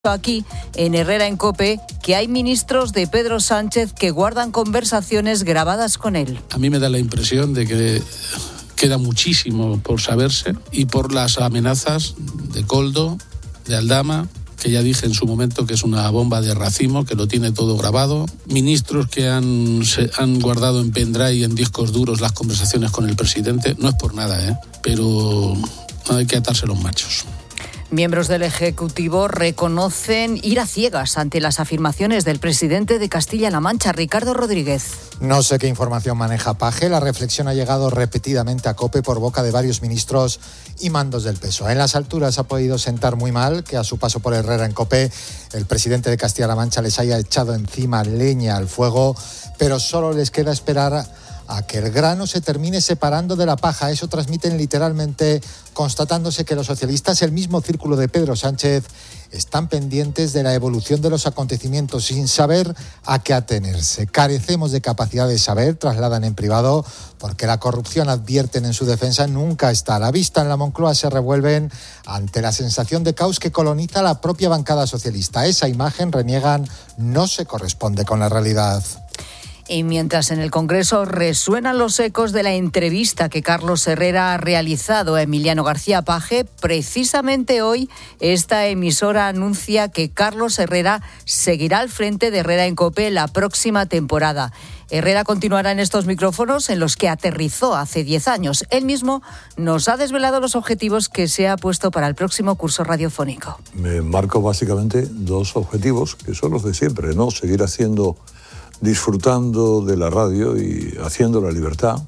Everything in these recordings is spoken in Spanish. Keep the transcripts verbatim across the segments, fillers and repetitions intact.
Aquí, en Herrera en COPE, que hay ministros de Pedro Sánchez que guardan conversaciones grabadas con él. A mí me da la impresión de que queda muchísimo por saberse y por las amenazas de Koldo, de Aldama, que ya dije en su momento que es una bomba de racimo, que lo tiene todo grabado. Ministros que han, se, han guardado en pendrive y en discos duros las conversaciones con el presidente. No es por nada, ¿eh? Pero hay que atarse los machos. Miembros del Ejecutivo reconocen ir a ciegas ante las afirmaciones del presidente de Castilla-La Mancha, Ricardo Rodríguez. No sé qué información maneja Paje. La reflexión ha llegado repetidamente a COPE por boca de varios ministros y mandos del P S O E. En las alturas ha podido sentar muy mal que a su paso por Herrera en COPE el presidente de Castilla-La Mancha les haya echado encima leña al fuego, pero solo les queda esperar a que el grano se termine separando de la paja. Eso transmiten literalmente, constatándose que los socialistas, el mismo círculo de Pedro Sánchez, están pendientes de la evolución de los acontecimientos sin saber a qué atenerse. Carecemos de capacidad de saber, trasladan en privado, porque la corrupción, advierten en su defensa, nunca está a la vista. En la Moncloa se revuelven ante la sensación de caos que coloniza la propia bancada socialista. Esa imagen, reniegan, no se corresponde con la realidad. Y mientras en el Congreso resuenan los ecos de la entrevista que Carlos Herrera ha realizado a Emiliano García Paje, precisamente hoy esta emisora anuncia que Carlos Herrera seguirá al frente de Herrera en COPE la próxima temporada. Herrera continuará en estos micrófonos en los que aterrizó hace diez años. Él mismo nos ha desvelado los objetivos que se ha puesto para el próximo curso radiofónico. Me marco básicamente dos objetivos, que son los de siempre, ¿no? Seguir haciendo... disfrutando de la radio y haciendo la libertad,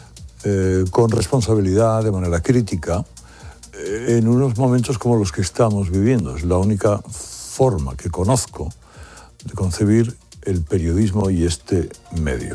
eh, con responsabilidad, de manera crítica, eh, en unos momentos como los que estamos viviendo. Es la única forma que conozco de concebir el periodismo y este medio.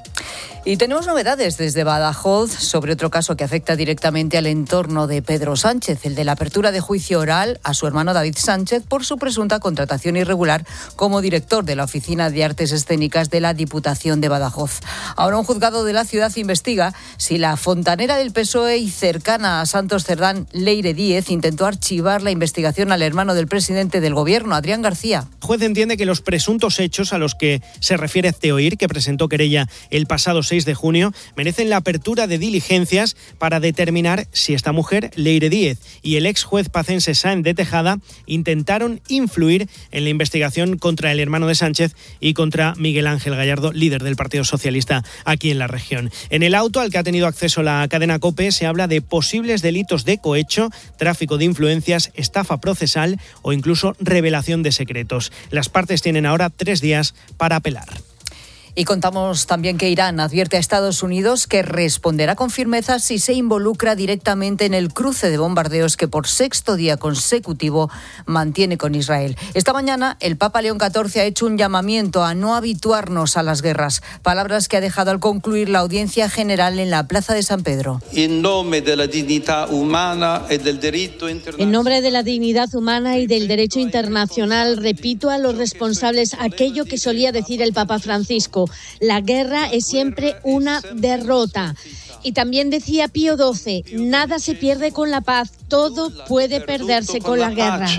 Y tenemos novedades desde Badajoz sobre otro caso que afecta directamente al entorno de Pedro Sánchez, el de la apertura de juicio oral a su hermano David Sánchez por su presunta contratación irregular como director de la Oficina de Artes Escénicas de la Diputación de Badajoz. Ahora un juzgado de la ciudad investiga si la fontanera del P S O E y cercana a Santos Cerdán, Leire Díez, intentó archivar la investigación al hermano del presidente del Gobierno, Adrián García. El juez entiende que los presuntos hechos a los que se refiere Ceoir, que presentó querella el pasado seis de junio, merecen la apertura de diligencias para determinar si esta mujer, Leire Díez, y el ex juez pacense Sáenz de Tejada intentaron influir en la investigación contra el hermano de Sánchez y contra Miguel Ángel Gallardo, líder del Partido Socialista aquí en la región. En el auto al que ha tenido acceso la cadena COPE se habla de posibles delitos de cohecho, tráfico de influencias, estafa procesal o incluso revelación de secretos. Las partes tienen ahora tres días para apelar. Y contamos también que Irán advierte a Estados Unidos que responderá con firmeza si se involucra directamente en el cruce de bombardeos que por sexto día consecutivo mantiene con Israel. Esta mañana el Papa León catorce ha hecho un llamamiento a no habituarnos a las guerras, palabras que ha dejado al concluir la audiencia general en la Plaza de San Pedro. En nombre de la dignidad humana y del derecho internacional. En nombre de la dignidad humana y del derecho internacional, repito a los responsables aquello que solía decir el Papa Francisco: la guerra es siempre una derrota. Y también decía Pío doce, nada se pierde con la paz, todo puede perderse con la guerra.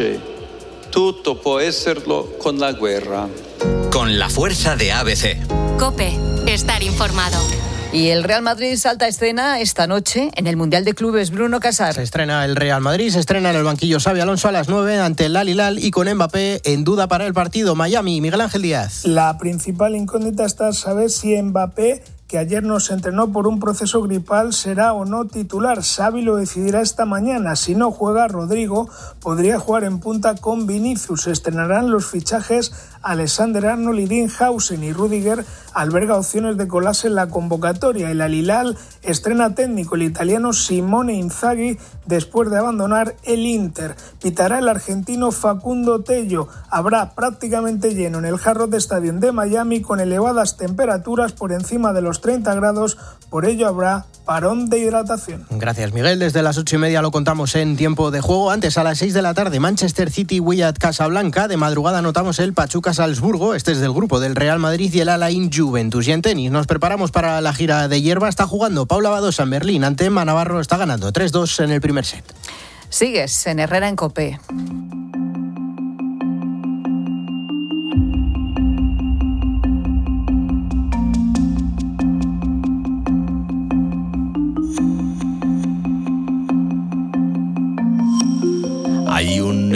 Todo puede serlo con la guerra. Con la fuerza de A B C. COPE, estar informado. Y el Real Madrid salta a escena esta noche en el Mundial de Clubes. Bruno Casar. Se estrena el Real Madrid, se estrena en el banquillo Xabi Alonso a las nueve ante el Al Hilal y con Mbappé en duda para el partido. Miami, Miguel Ángel Díaz. La principal incógnita está saber si Mbappé, que ayer nos entrenó por un proceso gripal, será o no titular. Xavi lo decidirá esta mañana. Si no juega Rodrigo, podría jugar en punta con Vinicius. Se estrenarán los fichajes Alexander Arnold y Dean Hausen, y Rudiger alberga opciones de colarse en la convocatoria. El Al Hilal estrena técnico, el italiano Simone Inzaghi, después de abandonar el Inter. Pitará el argentino Facundo Tello. Habrá prácticamente lleno en el Hard Rock Stadium de Miami con elevadas temperaturas por encima de los treinta grados, por ello habrá parón de hidratación. Gracias, Miguel. Desde las ocho y media lo contamos en tiempo de juego. Antes, a las seis de la tarde, Manchester City, Wydad Casablanca. De madrugada notamos el Pachuca Salzburgo. Este es del grupo del Real Madrid y el Alain Juventus. Y en tenis nos preparamos para la gira de hierba. Está jugando Paula Badosa en Berlín ante Emma Navarro. Está ganando tres dos en el primer set. Sigues en Herrera en COPE.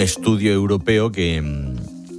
estudio europeo que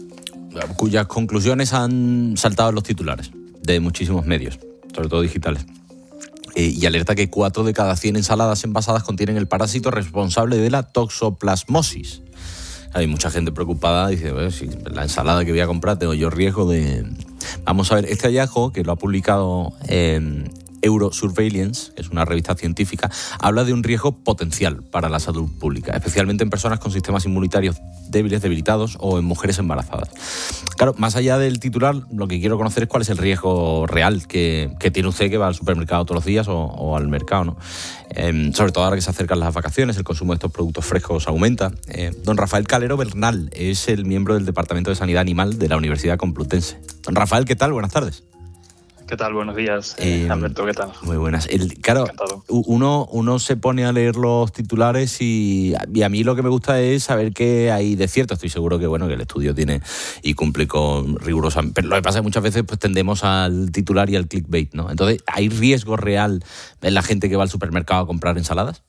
cuyas conclusiones han saltado en los titulares de muchísimos medios, sobre todo digitales. Eh, y alerta que cuatro de cada cien ensaladas envasadas contienen el parásito responsable de la toxoplasmosis. Hay mucha gente preocupada, dice, bueno, si la ensalada que voy a comprar tengo yo riesgo de... Vamos a ver, este hallazgo, que lo ha publicado eh, Eurosurveillance, que es una revista científica, habla de un riesgo potencial para la salud pública, especialmente en personas con sistemas inmunitarios débiles, debilitados o en mujeres embarazadas. Claro, más allá del titular, lo que quiero conocer es cuál es el riesgo real que, que tiene usted que va al supermercado todos los días o, o al mercado, ¿no? Eh, sobre todo ahora que se acercan las vacaciones, el consumo de estos productos frescos aumenta. Eh, don Rafael Calero Bernal es el miembro del Departamento de Sanidad Animal de la Universidad Complutense. Don Rafael, ¿qué tal? Buenas tardes. ¿Qué tal? Buenos días, eh, Alberto, ¿qué tal? Muy buenas. El, claro, uno, uno se pone a leer los titulares y, y a mí lo que me gusta es saber qué hay de cierto. Estoy seguro que bueno que el estudio tiene y cumple con rigurosamente. Pero lo que pasa es que muchas veces pues tendemos al titular y al clickbait, ¿no? Entonces, ¿hay riesgo real en la gente que va al supermercado a comprar ensaladas?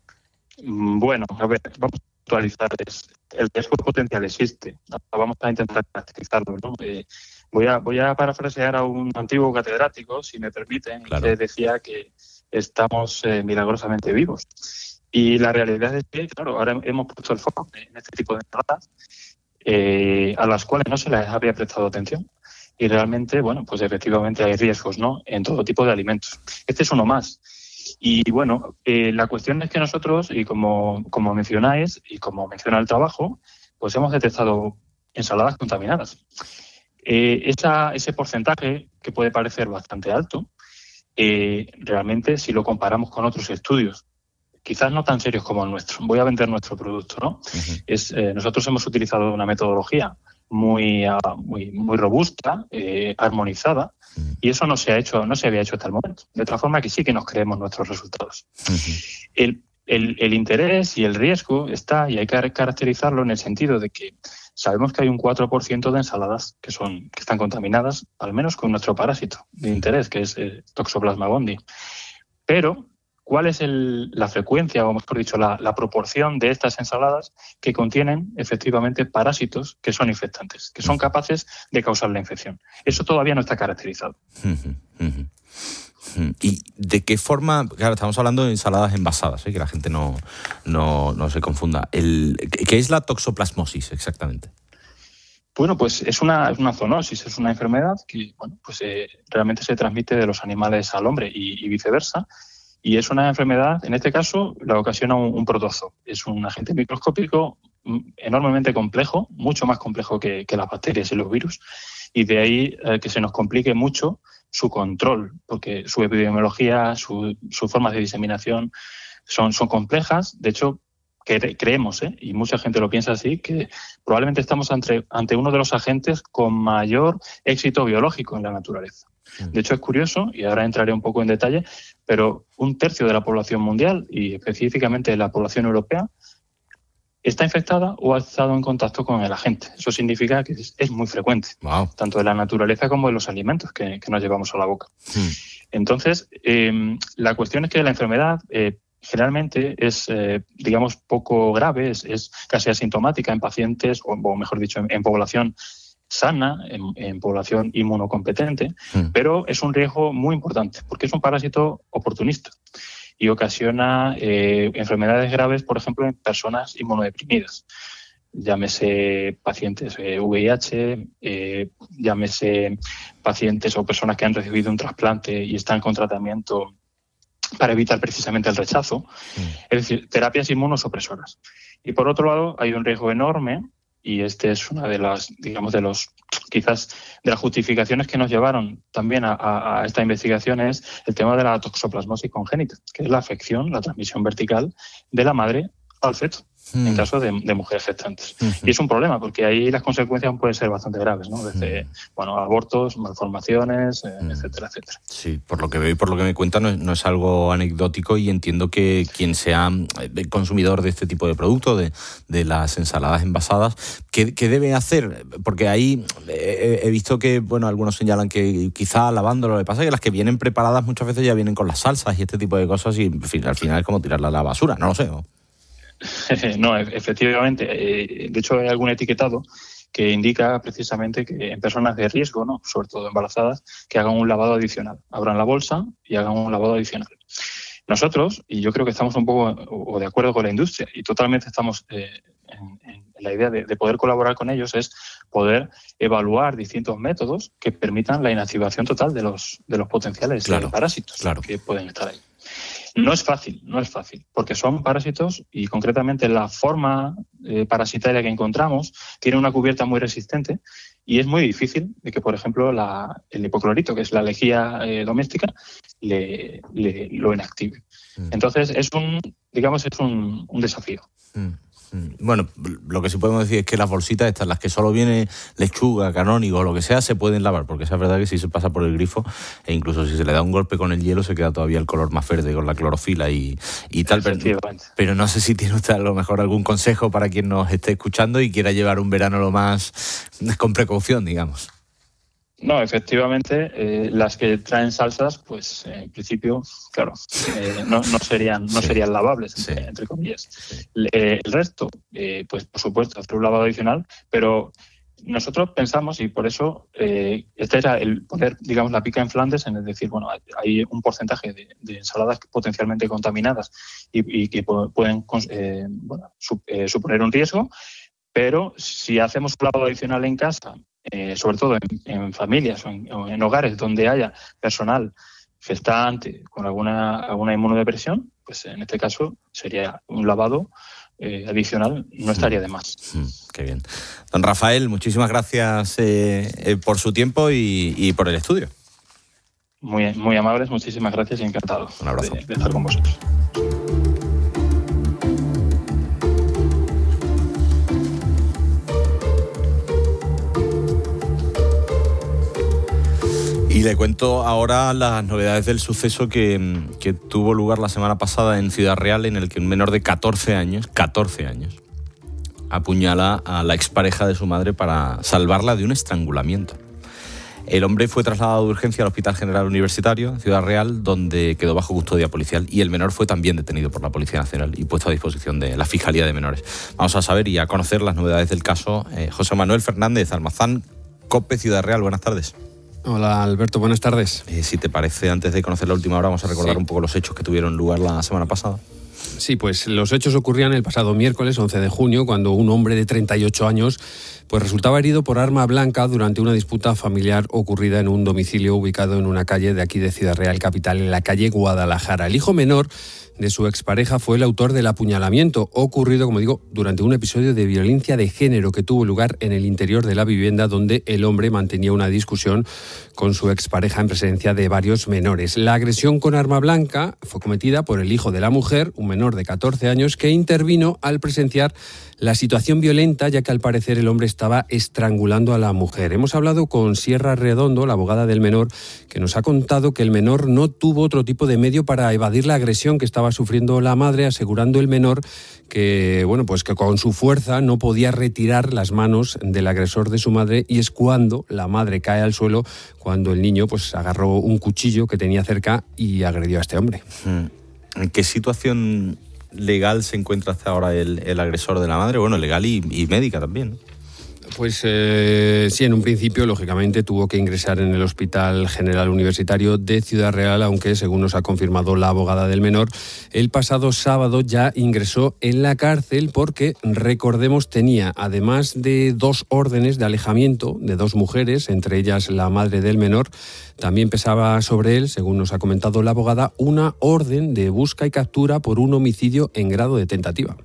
Bueno, a ver, vamos a actualizar. El riesgo potencial existe. Vamos a intentar caracterizarlo, ¿no? Eh, Voy a, voy a parafrasear a un antiguo catedrático, si me permiten, claro, que decía que estamos eh, milagrosamente vivos. Y la realidad es que, claro, ahora hemos puesto el foco en este tipo de ensaladas eh, a las cuales no se les había prestado atención. Y realmente, bueno, pues efectivamente hay riesgos, ¿no?, en todo tipo de alimentos. Este es uno más. Y bueno, eh, la cuestión es que nosotros, y como, como mencionáis, y como menciona el trabajo, pues hemos detectado ensaladas contaminadas. Eh, esa, ese porcentaje, que puede parecer bastante alto, eh, realmente si lo comparamos con otros estudios, quizás no tan serios como el nuestro, voy a vender nuestro producto, ¿no? Uh-huh. Es, eh, nosotros hemos utilizado una metodología muy, uh, muy, muy robusta, eh, armonizada, uh-huh. y eso no se ha hecho, no se había hecho hasta el momento. De otra forma que sí que nos creemos nuestros resultados. Uh-huh. El, el, el interés y el riesgo está, y hay que caracterizarlo en el sentido de que sabemos que hay un cuatro por ciento de ensaladas que son que están contaminadas, al menos con nuestro parásito de interés, que es el Toxoplasma gondii. Pero, ¿cuál es el, la frecuencia, o mejor dicho, la, la proporción de estas ensaladas que contienen efectivamente parásitos que son infectantes, que son capaces de causar la infección? Eso todavía no está caracterizado. Uh-huh, uh-huh. ¿Y de qué forma? Claro, estamos hablando de ensaladas envasadas, ¿eh? Que la gente no, no, no se confunda. El, ¿Qué es la toxoplasmosis exactamente? Bueno, pues es una, es una zoonosis, es una enfermedad que bueno, pues eh, realmente se transmite de los animales al hombre y, y viceversa. Y es una enfermedad, en este caso, la ocasiona un, un protozoo. Es un agente microscópico enormemente complejo, mucho más complejo que, que las bacterias y los virus. Y de ahí eh, que se nos complique mucho su control, porque su epidemiología, su, sus formas de diseminación son, son complejas. De hecho, cre- creemos, ¿eh? y mucha gente lo piensa así, que probablemente estamos ante, ante uno de los agentes con mayor éxito biológico en la naturaleza. De hecho, es curioso, y ahora entraré un poco en detalle, pero un tercio de la población mundial, y específicamente la población europea, está infectada o ha estado en contacto con el agente. Eso significa que es, es muy frecuente, wow. tanto en la naturaleza como en los alimentos que, que nos llevamos a la boca. Hmm. Entonces, eh, la cuestión es que la enfermedad eh, generalmente es, eh, digamos, poco grave, es, es casi asintomática en pacientes, o, o mejor dicho, en, en población sana, en, en población inmunocompetente, hmm. pero es un riesgo muy importante porque es un parásito oportunista y ocasiona eh, enfermedades graves, por ejemplo, en personas inmunodeprimidas. Llámese pacientes eh, V I H, eh, llámese pacientes o personas que han recibido un trasplante y están con tratamiento para evitar precisamente el rechazo. Mm. Es decir, terapias inmunosupresoras. Y por otro lado, hay un riesgo enorme, y este es una de las, digamos, de los quizás de las justificaciones que nos llevaron también a, a, a esta investigación, es el tema de la toxoplasmosis congénita, que es la afección, la transmisión vertical de la madre al feto, mm. en caso de, de mujeres gestantes. Mm-hmm. Y es un problema, porque ahí las consecuencias pueden ser bastante graves, ¿no? Desde, mm. bueno, abortos, malformaciones, eh, mm. etcétera, etcétera. Sí, por lo que veo y por lo que me cuentan, no es, no es algo anecdótico, y entiendo que quien sea consumidor de este tipo de productos, de, de las ensaladas envasadas, ¿qué, qué debe hacer? Porque ahí he, he visto que, bueno, algunos señalan que quizá lavándolo, lo que pasa es que las que vienen preparadas muchas veces ya vienen con las salsas y este tipo de cosas, y en fin, al final es como tirarla a la basura, no lo sé, ¿no? No, efectivamente. Eh, de hecho, hay algún etiquetado que indica precisamente que en personas de riesgo, ¿no?, sobre todo embarazadas, que hagan un lavado adicional. Abran la bolsa y hagan un lavado adicional. Nosotros, y yo creo que estamos un poco o de acuerdo con la industria y totalmente estamos eh, en, en la idea de, de poder colaborar con ellos, es poder evaluar distintos métodos que permitan la inactivación total de los, de los potenciales claro, parásitos claro. que pueden estar ahí. No es fácil, no es fácil, porque son parásitos y concretamente la forma eh, parasitaria que encontramos tiene una cubierta muy resistente y es muy difícil de que, por ejemplo, la, el hipoclorito, que es la lejía eh, doméstica, le, le, lo inactive. Mm. Entonces es un, digamos, es un, un desafío. Mm. Bueno, lo que sí podemos decir es que las bolsitas estas, las que solo viene lechuga, canónigo o lo que sea, se pueden lavar, porque es verdad que si se pasa por el grifo e incluso si se le da un golpe con el hielo se queda todavía el color más verde con la clorofila y, y tal. Pero, pero no sé si tiene usted a lo mejor algún consejo para quien nos esté escuchando y quiera llevar un verano lo más con precaución, digamos. No, efectivamente, eh, las que traen salsas, pues eh, en principio, claro, eh, no, no serían no serían lavables, entre, sí. entre comillas. Sí. Eh, el resto, eh, pues por supuesto, hacer un lavado adicional, pero nosotros pensamos, y por eso eh, este era el poner, digamos, la pica en Flandes, en decir, bueno, hay un porcentaje de, de ensaladas potencialmente contaminadas y, y que pueden eh, bueno, eh, suponer un riesgo, pero si hacemos un lavado adicional en casa, Eh, sobre todo en, en familias o en, o en hogares donde haya personal gestante con alguna, alguna inmunodepresión, pues en este caso sería un lavado eh, adicional, no estaría de más. Mm, qué bien. Don Rafael, muchísimas gracias eh, eh, por su tiempo y, y por el estudio. Muy, muy amables, muchísimas gracias y encantado un abrazo. De, de estar con vosotros. Y le cuento ahora las novedades del suceso que, que tuvo lugar la semana pasada en Ciudad Real, en el que un menor de catorce años, catorce años, apuñala a la expareja de su madre para salvarla de un estrangulamiento. El hombre fue trasladado de urgencia al Hospital General Universitario en Ciudad Real, donde quedó bajo custodia policial, y el menor fue también detenido por la Policía Nacional y puesto a disposición de la Fiscalía de Menores. Vamos a saber y a conocer las novedades del caso. Eh, José Manuel Fernández, Almazán, COPE Ciudad Real, buenas tardes. Hola Alberto, buenas tardes. Eh, si te parece, antes de conocer la última hora, vamos a recordar sí. un poco los hechos que tuvieron lugar la semana pasada. Sí, pues los hechos ocurrían el pasado miércoles once de junio, cuando un hombre de treinta y ocho años pues resultaba herido por arma blanca durante una disputa familiar ocurrida en un domicilio ubicado en una calle de aquí de Ciudad Real Capital, en la calle Guadalajara. El hijo menor de su expareja fue el autor del apuñalamiento, ocurrido, como digo, durante un episodio de violencia de género que tuvo lugar en el interior de la vivienda, donde el hombre mantenía una discusión con su expareja en presencia de varios menores. La agresión con arma blanca fue cometida por el hijo de la mujer, un menor de catorce años, que intervino al presenciar la situación violenta, ya que al parecer el hombre estaba estrangulando a la mujer. Hemos hablado con Sierra Redondo, la abogada del menor, que nos ha contado que el menor no tuvo otro tipo de medio para evadir la agresión que estaba sufriendo la madre, asegurando el menor que, bueno, pues que con su fuerza no podía retirar las manos del agresor de su madre, y es cuando la madre cae al suelo, cuando el niño pues agarró un cuchillo que tenía cerca y agredió a este hombre. ¿En qué situación legal se encuentra hasta ahora el, el agresor de la madre? Bueno, legal y, y médica también. Pues eh, sí, en un principio, lógicamente, tuvo que ingresar en el Hospital General Universitario de Ciudad Real, aunque, según nos ha confirmado la abogada del menor, el pasado sábado ya ingresó en la cárcel porque, recordemos, tenía, además de dos órdenes de alejamiento de dos mujeres, entre ellas la madre del menor, también pesaba sobre él, según nos ha comentado la abogada, una orden de busca y captura por un homicidio en grado de tentativa.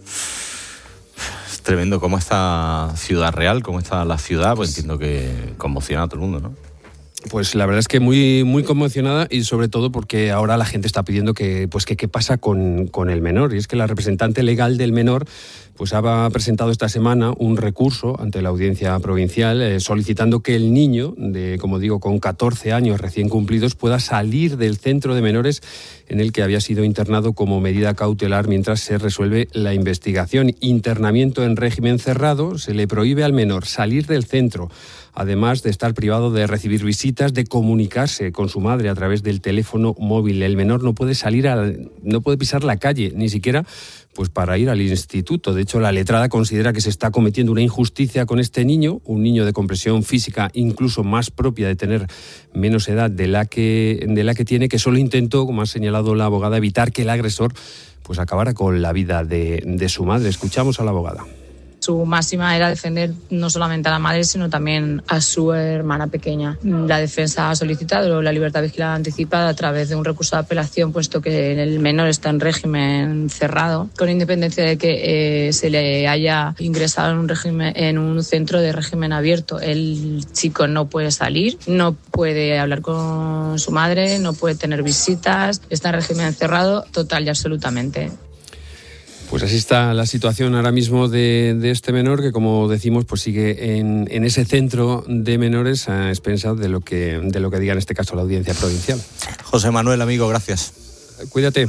Tremendo cómo está Ciudad Real, cómo está la ciudad, pues entiendo que conmociona a todo el mundo, ¿no? Pues la verdad es que muy, muy conmocionada, y sobre todo porque ahora la gente está pidiendo que, pues que qué pasa con, con el menor. Y es que la representante legal del menor pues ha presentado esta semana un recurso ante la Audiencia Provincial eh, solicitando que el niño, de, como digo, con catorce años recién cumplidos, pueda salir del centro de menores en el que había sido internado como medida cautelar mientras se resuelve la investigación. Internamiento en régimen cerrado, se le prohíbe al menor salir del centro, además de estar privado de recibir visitas visitas, de comunicarse con su madre a través del teléfono móvil. El menor no puede salir, a, no puede pisar la calle, ni siquiera pues para ir al instituto. De hecho, la letrada considera que se está cometiendo una injusticia con este niño, un niño de compresión física incluso más propia de tener menos edad de la que, de la que tiene, que solo intentó, como ha señalado la abogada, evitar que el agresor pues acabara con la vida de, de su madre. Escuchamos a la abogada. Su máxima era defender no solamente a la madre, sino también a su hermana pequeña. La defensa ha solicitado la libertad vigilada anticipada a través de un recurso de apelación, puesto que el menor está en régimen cerrado, con independencia de que eh, se le haya ingresado en un régimen, en un centro de régimen abierto. El chico no puede salir, no puede hablar con su madre, no puede tener visitas, está en régimen cerrado total y absolutamente. Pues así está la situación ahora mismo de, de este menor, que como decimos pues sigue en, en ese centro de menores a expensas de lo que de lo que diga en este caso la Audiencia Provincial. José Manuel, amigo, gracias. Cuídate.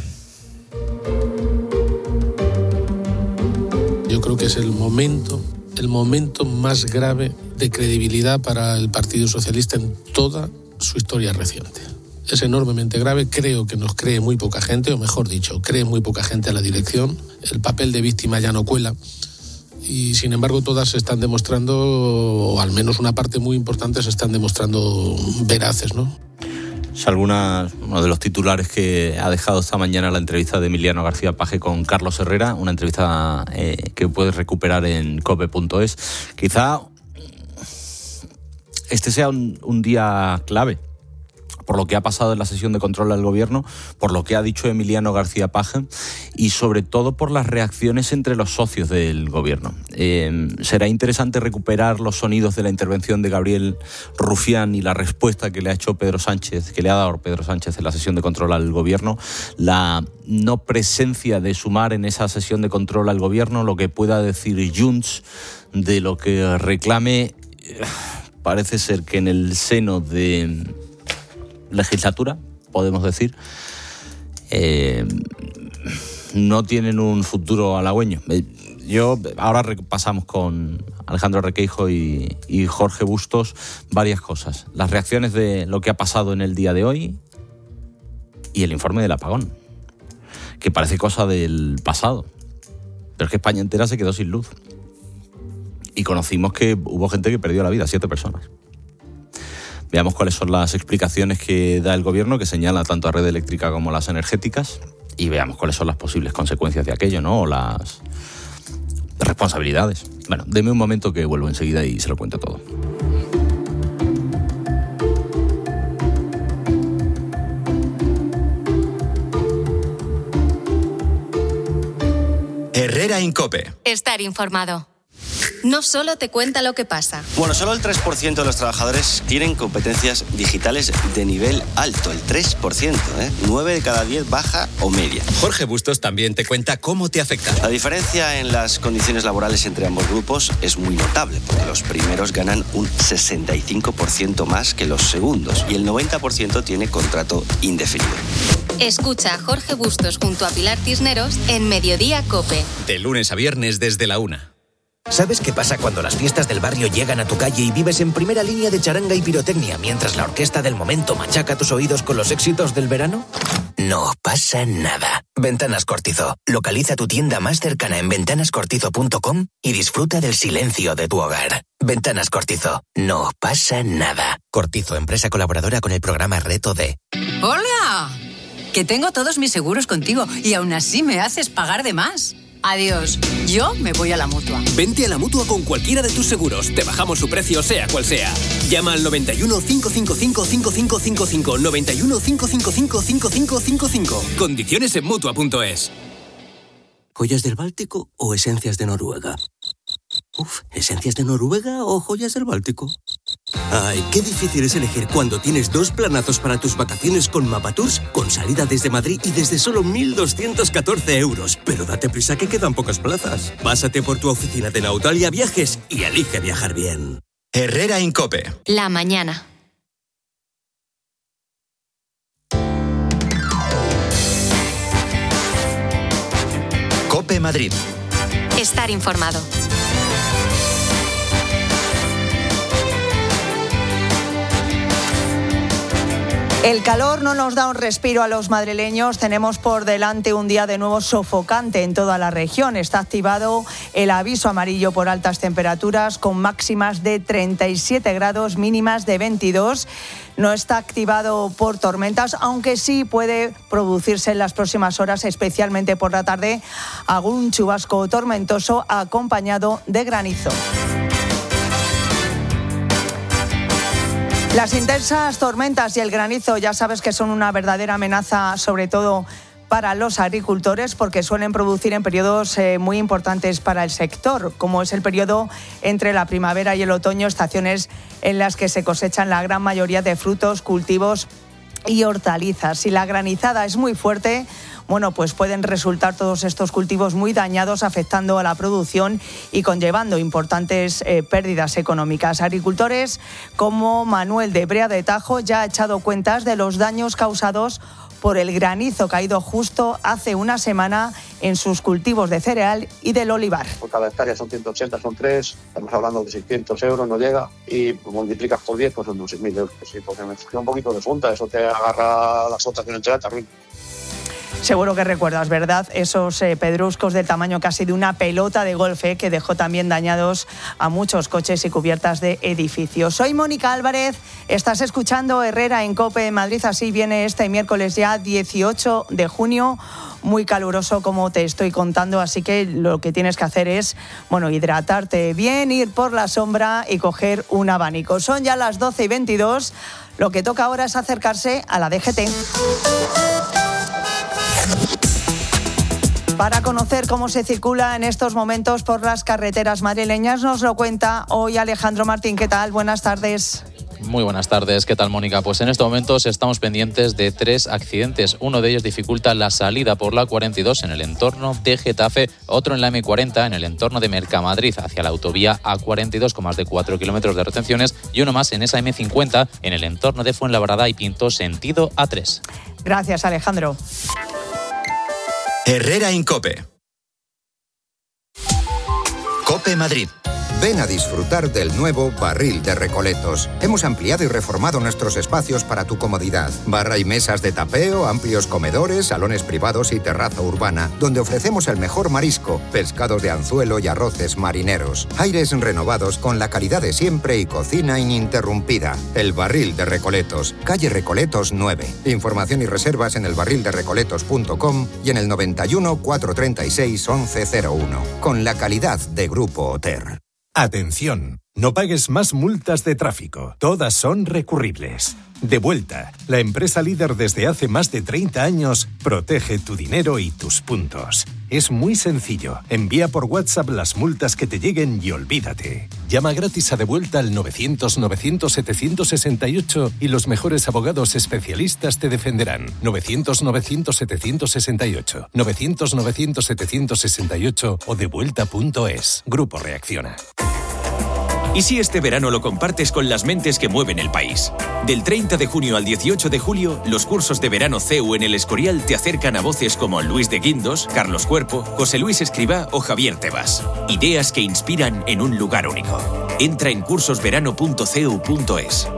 Yo creo que es el momento, el momento más grave de credibilidad para el Partido Socialista en toda su historia reciente. Es enormemente grave, creo que nos cree muy poca gente, o mejor dicho, cree muy poca gente a la dirección. El papel de víctima ya no cuela y sin embargo todas se están demostrando, o al menos una parte muy importante se están demostrando veraces, ¿no? Es alguna, uno de los titulares que ha dejado esta mañana la entrevista de Emiliano García Paje con Carlos Herrera, una entrevista eh, que puedes recuperar en cope punto es. Quizá este sea un, un día clave por lo que ha pasado en la sesión de control al gobierno, por lo que ha dicho Emiliano García Paje y sobre todo por las reacciones entre los socios del gobierno. Eh, será interesante recuperar los sonidos de la intervención de Gabriel Rufián y la respuesta que le ha hecho Pedro Sánchez, que le ha dado Pedro Sánchez en la sesión de control al gobierno, la no presencia de Sumar en esa sesión de control al gobierno, lo que pueda decir Junts de lo que reclame. Parece ser que en el seno de legislatura, podemos decir, eh, no tienen un futuro halagüeño. Yo ahora repasamos con Alejandro Requeijo y, y Jorge Bustos varias cosas. Las reacciones de lo que ha pasado en el día de hoy y el informe del apagón, que parece cosa del pasado. Pero es que España entera se quedó sin luz. Y conocimos que hubo gente que perdió la vida, siete personas. Veamos cuáles son las explicaciones que da el gobierno, que señala tanto a Red Eléctrica como a las energéticas, y veamos cuáles son las posibles consecuencias de aquello, ¿no? O las responsabilidades. Bueno, deme un momento que vuelvo enseguida y se lo cuento todo. Herrera en COPE. Estar informado. No solo te cuenta lo que pasa. Bueno, solo el tres por ciento de los trabajadores tienen competencias digitales de nivel alto. El tres por ciento, ¿eh? nueve de cada diez baja o media. Jorge Bustos también te cuenta cómo te afecta. La diferencia en las condiciones laborales entre ambos grupos es muy notable, porque los primeros ganan un sesenta y cinco por ciento más que los segundos y el noventa por ciento tiene contrato indefinido. Escucha a Jorge Bustos junto a Pilar Cisneros en Mediodía COPE. De lunes a viernes desde la una. ¿Sabes qué pasa cuando las fiestas del barrio llegan a tu calle y vives en primera línea de charanga y pirotecnia mientras la orquesta del momento machaca tus oídos con los éxitos del verano? No pasa nada. Ventanas Cortizo. Localiza tu tienda más cercana en ventanas cortizo punto com y disfruta del silencio de tu hogar. Ventanas Cortizo. No pasa nada. Cortizo, empresa colaboradora con el programa Reto D. ¡Hola! Que tengo todos mis seguros contigo y aún así me haces pagar de más. Adiós, yo me voy a la Mutua. Vente a la Mutua con cualquiera de tus seguros. Te bajamos su precio, sea cual sea. Llama al noventa y uno, cinco cinco cinco, cinco cinco cinco cinco. noventa y uno, cinco cinco cinco, cinco cinco cinco cinco. Condiciones en Mutua punto es. ¿Joyas del Báltico o esencias de Noruega? Uf, ¿esencias de Noruega o joyas del Báltico? Ay, qué difícil es elegir cuando tienes dos planazos para tus vacaciones con Mapatours, con salida desde Madrid y desde solo mil doscientos catorce euros. Pero date prisa que quedan pocas plazas. Pásate por tu oficina de Nautalia Viajes y elige viajar bien. Herrera en COPE. La mañana. COPE Madrid. Estar informado. El calor no nos da un respiro a los madrileños. Tenemos por delante un día de nuevo sofocante en toda la región. Está activado el aviso amarillo por altas temperaturas con máximas de treinta y siete grados, mínimas de veintidós. No está activado por tormentas, aunque sí puede producirse en las próximas horas, especialmente por la tarde, algún chubasco tormentoso acompañado de granizo. Las intensas tormentas y el granizo ya sabes que son una verdadera amenaza, sobre todo para los agricultores, porque suelen producir en periodos eh, muy importantes para el sector, como es el periodo entre la primavera y el otoño, estaciones en las que se cosechan la gran mayoría de frutos, cultivos y hortalizas. Si la granizada es muy fuerte, bueno, pues pueden resultar todos estos cultivos muy dañados, afectando a la producción y conllevando importantes eh, pérdidas económicas. Agricultores como Manuel de Brea de Tajo ya ha echado cuentas de los daños causados por el granizo caído justo hace una semana en sus cultivos de cereal y del olivar. Por cada hectárea son ciento ochenta, son tres, estamos hablando de seiscientos euros, no llega, y multiplicas por diez, pues son seis mil euros. Sí, porque me surgió un poquito de punta, eso te agarra las otras que no te también. Seguro que recuerdas, ¿verdad?, esos eh, pedruscos del tamaño casi de una pelota de golf eh, que dejó también dañados a muchos coches y cubiertas de edificios. Soy Mónica Álvarez, estás escuchando Herrera en COPE Madrid. Así viene este miércoles ya dieciocho de junio, muy caluroso como te estoy contando, así que lo que tienes que hacer es, bueno, hidratarte bien, ir por la sombra y coger un abanico. Son ya las doce y veintidós, lo que toca ahora es acercarse a la D G T. Para conocer cómo se circula en estos momentos por las carreteras madrileñas, nos lo cuenta hoy Alejandro Martín. ¿Qué tal? Buenas tardes. Muy buenas tardes, ¿qué tal, Mónica? Pues en estos momentos estamos pendientes de tres accidentes. Uno de ellos dificulta la salida por la cuarenta y dos en el entorno de Getafe, otro en la eme cuarenta en el entorno de Mercamadrid hacia la autovía A cuarenta y dos con más de cuatro kilómetros de retenciones, y uno más en esa eme cincuenta en el entorno de Fuenlabrada y Pinto sentido A tres. Gracias, Alejandro. Herrera en COPE. COPE Madrid. Ven a disfrutar del nuevo Barril de Recoletos. Hemos ampliado y reformado nuestros espacios para tu comodidad. Barra y mesas de tapeo, amplios comedores, salones privados y terraza urbana, donde ofrecemos el mejor marisco, pescados de anzuelo y arroces marineros. Aires renovados con la calidad de siempre y cocina ininterrumpida. El Barril de Recoletos, calle Recoletos nueve. Información y reservas en el barril de recoletos punto com y en el noventa y uno, cuatrocientos treinta y seis, once cero uno. Con la calidad de Grupo Oter. Atención, no pagues más multas de tráfico, todas son recurribles. Devuelta, la empresa líder desde hace más de treinta años, protege tu dinero y tus puntos. Es muy sencillo, envía por WhatsApp las multas que te lleguen y olvídate. Llama gratis a Devuelta al novecientos, novecientos, setecientos sesenta y ocho y los mejores abogados especialistas te defenderán. novecientos, novecientos, setecientos sesenta y ocho, novecientos, novecientos, setecientos sesenta y ocho o devuelta punto es. Grupo Reacciona. ¿Y si este verano lo compartes con las mentes que mueven el país? Del treinta de junio al dieciocho de julio, los cursos de verano C E U en el Escorial te acercan a voces como Luis de Guindos, Carlos Cuerpo, José Luis Escribá o Javier Tebas. Ideas que inspiran en un lugar único. Entra en cursos verano punto c e u punto es.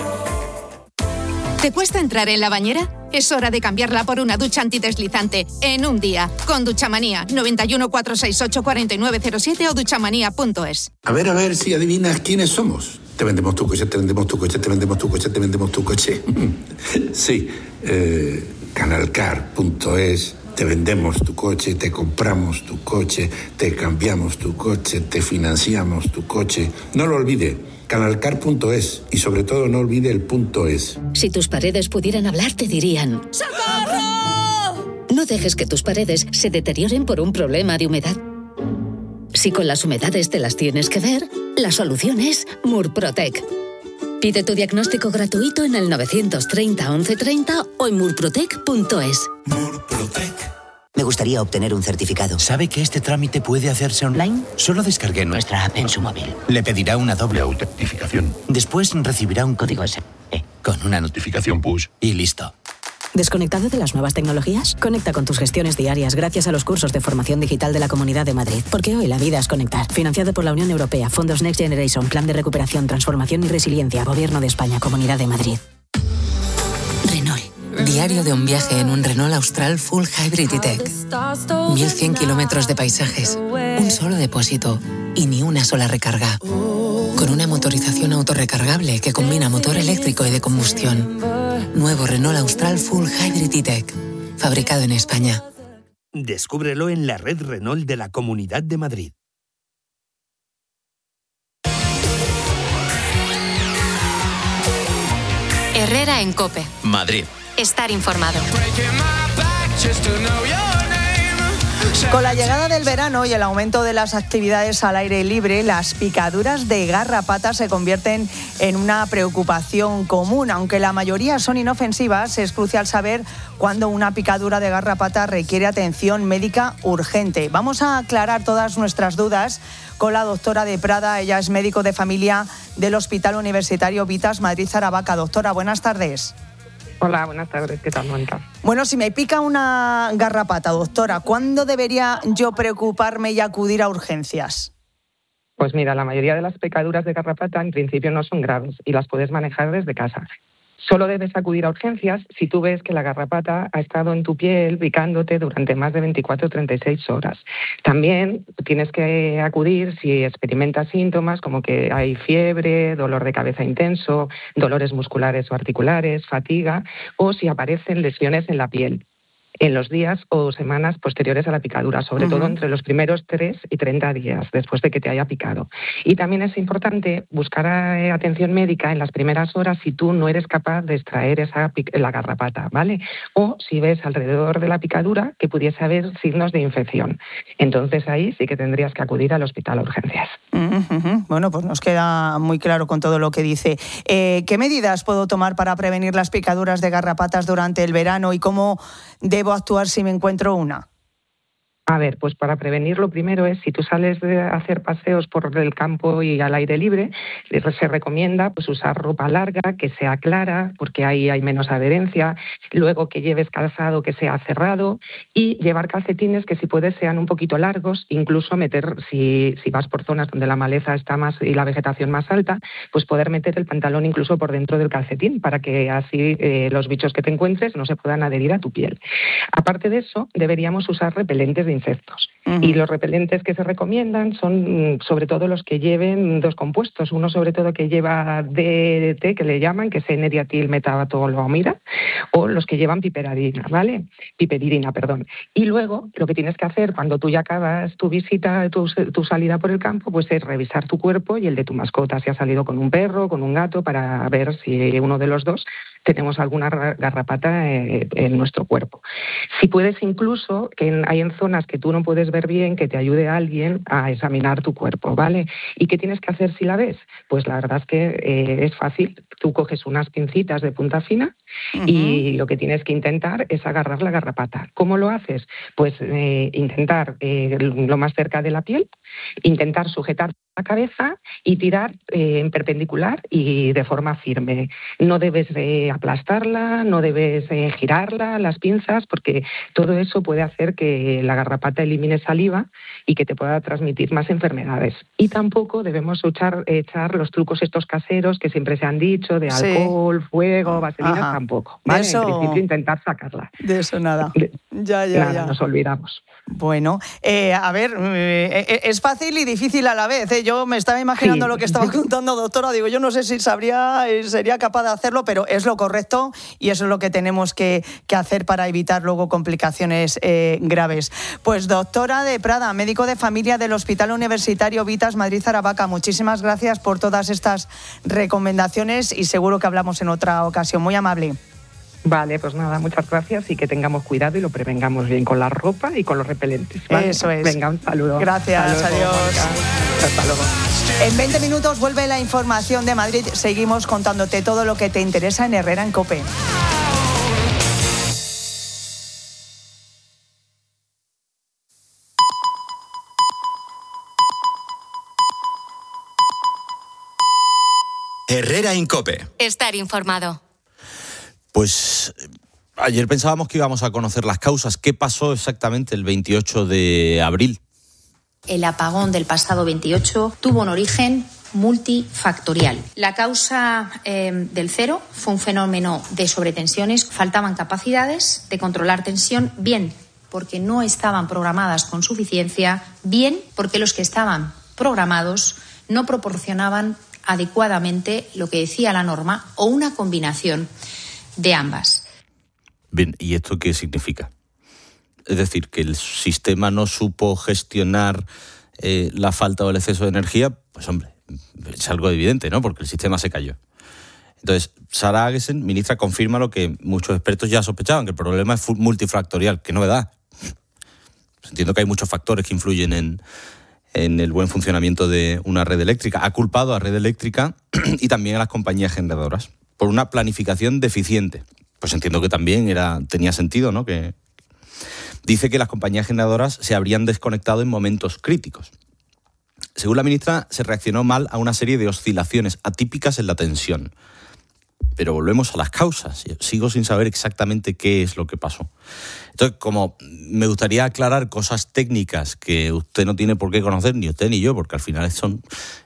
¿Te cuesta entrar en la bañera? Es hora de cambiarla por una ducha antideslizante en un día. Con Duchamanía, noventa y uno, cuatrocientos sesenta y ocho, cuarenta y nueve cero siete o duchamanía punto es. A ver, a ver si adivinas quiénes somos. Te vendemos tu coche, te vendemos tu coche, te vendemos tu coche, te vendemos tu coche. Sí, eh, canalcar punto es. Te vendemos tu coche, te compramos tu coche, te cambiamos tu coche, te financiamos tu coche. No lo olvide. canalcar punto es y sobre todo no olvide el punto es. Si tus paredes pudieran hablar, te dirían ¡socorro! No dejes que tus paredes se deterioren por un problema de humedad. Si con las humedades te las tienes que ver, la solución es Murprotec. Pide tu diagnóstico gratuito en el novecientos treinta, once treinta o en murprotec punto es. Murprotec. Me gustaría obtener un certificado. ¿Sabe que este trámite puede hacerse online? Solo descargue nuestra app en su móvil. Le pedirá una doble autentificación. Después recibirá un código ese eme con una notificación push y listo. ¿Desconectado de las nuevas tecnologías? Conecta con tus gestiones diarias gracias a los cursos de formación digital de la Comunidad de Madrid. Porque hoy la vida es conectar. Financiado por la Unión Europea, Fondos Next Generation, Plan de Recuperación, Transformación y Resiliencia, Gobierno de España, Comunidad de Madrid. Renault. Diario de un viaje en un Renault Austral Full Hybrid E-Tech. mil cien kilómetros de paisajes, un solo depósito y ni una sola recarga. Con una motorización autorrecargable que combina motor eléctrico y de combustión. Nuevo Renault Austral Full Hybrid E-Tech. Fabricado en España. Descúbrelo en la red Renault de la Comunidad de Madrid. Herrera en COPE. Madrid. Estar informado. Con la llegada del verano y el aumento de las actividades al aire libre, las picaduras de garrapata se convierten en una preocupación común. Aunque la mayoría son inofensivas, es crucial saber cuándo una picadura de garrapata requiere atención médica urgente. Vamos a aclarar todas nuestras dudas con la doctora de Prada. Ella es médico de familia del Hospital Universitario Vitas Madrid Aravaca. Doctora, buenas tardes. Hola, buenas tardes. ¿Qué tal, Mónica? Bueno, si me pica una garrapata, doctora, ¿cuándo debería yo preocuparme y acudir a urgencias? Pues mira, la mayoría de las picaduras de garrapata en principio no son graves y las puedes manejar desde casa. Solo debes acudir a urgencias si tú ves que la garrapata ha estado en tu piel picándote durante más de veinticuatro o treinta y seis horas. También tienes que acudir si experimentas síntomas como que hay fiebre, dolor de cabeza intenso, dolores musculares o articulares, fatiga, o si aparecen lesiones en la piel en los días o semanas posteriores a la picadura, sobre uh-huh. todo entre los primeros tres y treinta días después de que te haya picado. Y también es importante buscar eh, atención médica en las primeras horas si tú no eres capaz de extraer esa la garrapata, ¿vale? O si ves alrededor de la picadura que pudiese haber signos de infección. Entonces ahí sí que tendrías que acudir al hospital a urgencias. Uh-huh. Bueno, pues nos queda muy claro con todo lo que dice. Eh, ¿Qué medidas puedo tomar para prevenir las picaduras de garrapatas durante el verano y cómo debo actuar si me encuentro una? A ver, pues para prevenir lo primero es, si tú sales de hacer paseos por el campo y al aire libre, se recomienda pues usar ropa larga, que sea clara, porque ahí hay menos adherencia, luego que lleves calzado que sea cerrado y llevar calcetines que si puedes sean un poquito largos, incluso meter, si, si vas por zonas donde la maleza está más y la vegetación más alta, pues poder meter el pantalón incluso por dentro del calcetín para que así eh, los bichos que te encuentres no se puedan adherir a tu piel. Aparte de eso, deberíamos usar repelentes de insectos. Uh-huh. Y los repelentes que se recomiendan son sobre todo los que lleven dos compuestos. Uno sobre todo que lleva D D T, que le llaman, que es N-diatil metatoloamida, o los que llevan piperidina, ¿vale? Piperidina, perdón. Y luego lo que tienes que hacer cuando tú ya acabas tu visita, tu, tu salida por el campo, pues es revisar tu cuerpo y el de tu mascota, si ha salido con un perro, con un gato, para ver si uno de los dos tenemos alguna garrapata en nuestro cuerpo. Si puedes incluso, que hay en zonas que tú no puedes ver bien, que te ayude a alguien a examinar tu cuerpo, ¿vale? ¿Y qué tienes que hacer si la ves? Pues la verdad es que eh, es fácil. Tú coges unas pincitas de punta fina uh-huh. y lo que tienes que intentar es agarrar la garrapata. ¿Cómo lo haces? Pues eh, intentar eh, lo más cerca de la piel, intentar sujetar la cabeza y tirar eh, en perpendicular y de forma firme. No debes eh, aplastarla, no debes eh, girarla, las pinzas, porque todo eso puede hacer que la garrapata elimine saliva y que te pueda transmitir más enfermedades. Y tampoco debemos echar, echar los trucos estos caseros que siempre se han dicho, de alcohol, sí. fuego, vaselina, Ajá. tampoco. ¿Vale? Eso... En principio intentar sacarla. De eso nada. Ya, ya, nada, ya. Nos olvidamos. Bueno, eh, a ver, eh, es fácil y difícil a la vez. ¿eh? Yo me estaba imaginando sí. lo que estaba contando, doctora. Digo, yo no sé si sabría, eh, sería capaz de hacerlo, pero es lo correcto y eso es lo que tenemos que, que hacer para evitar luego complicaciones eh, graves. Pues doctora de Prada, médico de familia del Hospital Universitario Vitas Madrid Aravaca, muchísimas gracias por todas estas recomendaciones y seguro que hablamos en otra ocasión. Muy amable. Vale, pues nada, muchas gracias y que tengamos cuidado y lo prevengamos bien con la ropa y con los repelentes. ¿vale? Eso es. Venga, un saludo. Gracias, Hasta luego, adiós. Mónica. Hasta luego. En veinte minutos vuelve la información de Madrid. Seguimos contándote todo lo que te interesa en Herrera en COPE. Herrera en COPE. Estar informado. Pues ayer pensábamos que íbamos a conocer las causas. ¿Qué pasó exactamente el veintiocho de abril? El apagón del pasado veintiocho tuvo un origen multifactorial. La causa eh, del cero fue un fenómeno de sobretensiones. Faltaban capacidades de controlar tensión, bien porque no estaban programadas con suficiencia, bien porque los que estaban programados no proporcionaban adecuadamente lo que decía la norma o una combinación de ambas. Bien, ¿y esto qué significa? Es decir, que el sistema no supo gestionar eh, la falta o el exceso de energía. Pues hombre, es algo evidente, ¿no? Porque el sistema se cayó. Entonces, Sara Agesen, ministra, confirma lo que muchos expertos ya sospechaban, que el problema es multifactorial. ¡Qué novedad! Pues entiendo que hay muchos factores que influyen en, en el buen funcionamiento de una red eléctrica. Ha culpado a Red Eléctrica y también a las compañías generadoras por una planificación deficiente. Pues entiendo que también era tenía sentido, ¿no? Que dice que las compañías generadoras se habrían desconectado en momentos críticos. Según la ministra, se reaccionó mal a una serie de oscilaciones atípicas en la tensión. Pero volvemos a las causas. Sigo sin saber exactamente qué es lo que pasó. Entonces, como me gustaría aclarar cosas técnicas que usted no tiene por qué conocer, ni usted ni yo, porque al final son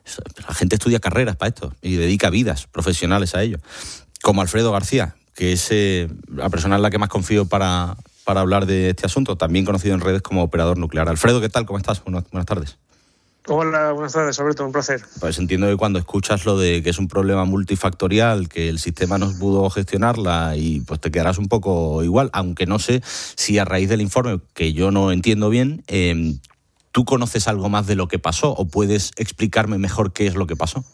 la gente estudia carreras para esto y dedica vidas profesionales a ello. Como Alfredo García, que es eh, la persona en la que más confío para, para hablar de este asunto, también conocido en redes como operador nuclear. Alfredo, ¿qué tal? ¿Cómo estás? Buenas, buenas tardes. Hola, buenas tardes, Alberto, un placer. Pues entiendo que cuando escuchas lo de que es un problema multifactorial, que el sistema no pudo gestionarla y pues te quedarás un poco igual, aunque no sé si a raíz del informe, que yo no entiendo bien, eh, ¿tú conoces algo más de lo que pasó o puedes explicarme mejor qué es lo que pasó?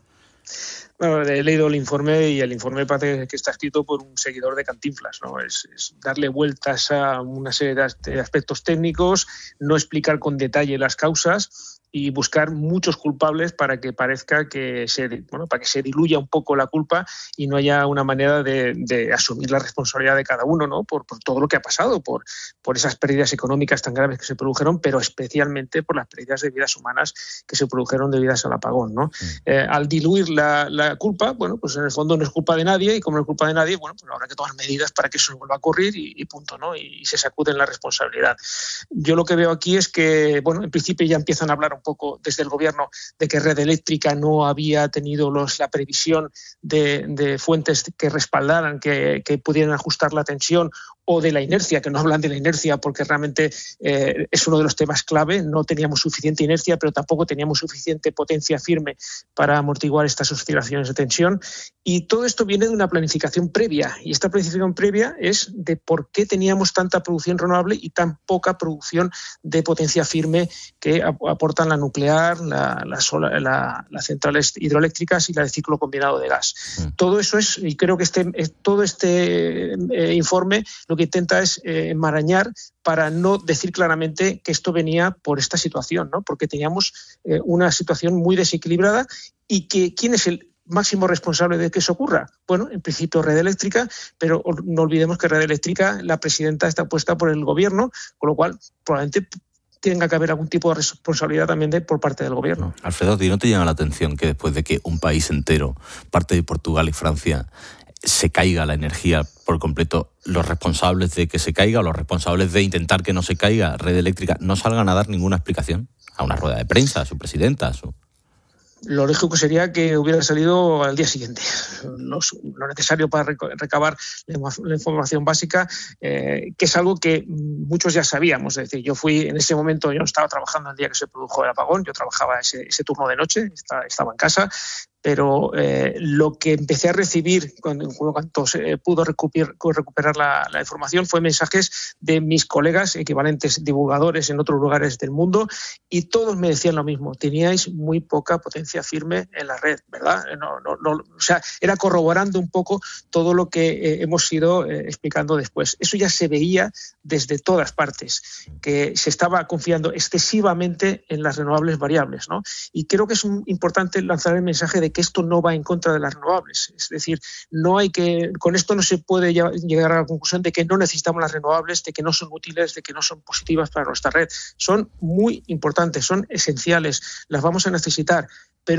Bueno, he leído el informe y el informe parece que está escrito por un seguidor de Cantinflas, ¿no? Es, es darle vueltas a una serie de aspectos técnicos, no explicar con detalle las causas y buscar muchos culpables para que parezca que se, bueno, para que se diluya un poco la culpa y no haya una manera de, de asumir la responsabilidad de cada uno, ¿no? Por, por todo lo que ha pasado, por, por esas pérdidas económicas tan graves que se produjeron, pero especialmente por las pérdidas de vidas humanas que se produjeron debidas al apagón, ¿no? Mm. Eh, al diluir la, la culpa, bueno, pues en el fondo no es culpa de nadie y como no es culpa de nadie, bueno, pues habrá que tomar medidas para que eso no vuelva a ocurrir y, y punto, ¿no? Y, y se sacuden la responsabilidad. Yo lo que veo aquí es que, bueno, en principio ya empiezan a hablar un poco desde el gobierno de que Red Eléctrica no había tenido los, la previsión de, de fuentes que respaldaran, que, que pudieran ajustar la tensión, o de la inercia, que no hablan de la inercia porque realmente eh, es uno de los temas clave. No teníamos suficiente inercia, pero tampoco teníamos suficiente potencia firme para amortiguar estas oscilaciones de tensión. Y todo esto viene de una planificación previa. Y esta planificación previa es de por qué teníamos tanta producción renovable y tan poca producción de potencia firme que aportan la nuclear, la, la, sola, la, las centrales hidroeléctricas y la de ciclo combinado de gas. Mm. Todo eso es, y creo que este, todo este eh, informe lo que intenta es eh, enmarañar para no decir claramente que esto venía por esta situación, ¿no? Porque teníamos eh, una situación muy desequilibrada y que ¿quién es el máximo responsable de que eso ocurra? Bueno, en principio Red Eléctrica, pero no olvidemos que Red Eléctrica, la presidenta está puesta por el gobierno, con lo cual probablemente tenga que haber algún tipo de responsabilidad también de, por parte del gobierno. Alfredo, ¿a ti no te llama la atención que después de que un país entero, parte de Portugal y Francia, se caiga la energía por completo, los responsables de que se caiga o los responsables de intentar que no se caiga Red Eléctrica no salgan a dar ninguna explicación? A una rueda de prensa, a su presidenta, a su... Lo lógico sería que hubiera salido al día siguiente. Lo, lo necesario para recabar la información básica, eh, que es algo que muchos ya sabíamos. Es decir, yo fui en ese momento, yo no estaba trabajando el día que se produjo el apagón, yo trabajaba ese, ese turno de noche, estaba, estaba en casa, pero eh, lo que empecé a recibir cuando, cuando se pudo recuperar, recuperar la, la información fue mensajes de mis colegas, equivalentes divulgadores en otros lugares del mundo, y todos me decían lo mismo: teníais muy poca potencia firme en la red, ¿verdad? No, no, no, o sea, era corroborando un poco todo lo que eh, hemos ido eh, explicando después. Eso ya se veía desde todas partes, que se estaba confiando excesivamente en las renovables variables, ¿no? Y creo que es un, importante lanzar el mensaje de que esto no va en contra de las renovables. Es decir, no hay que, con esto no se puede llegar a la conclusión de que no necesitamos las renovables, de que no son útiles, de que no son positivas para nuestra red. Son muy importantes, son esenciales, las vamos a necesitar, pero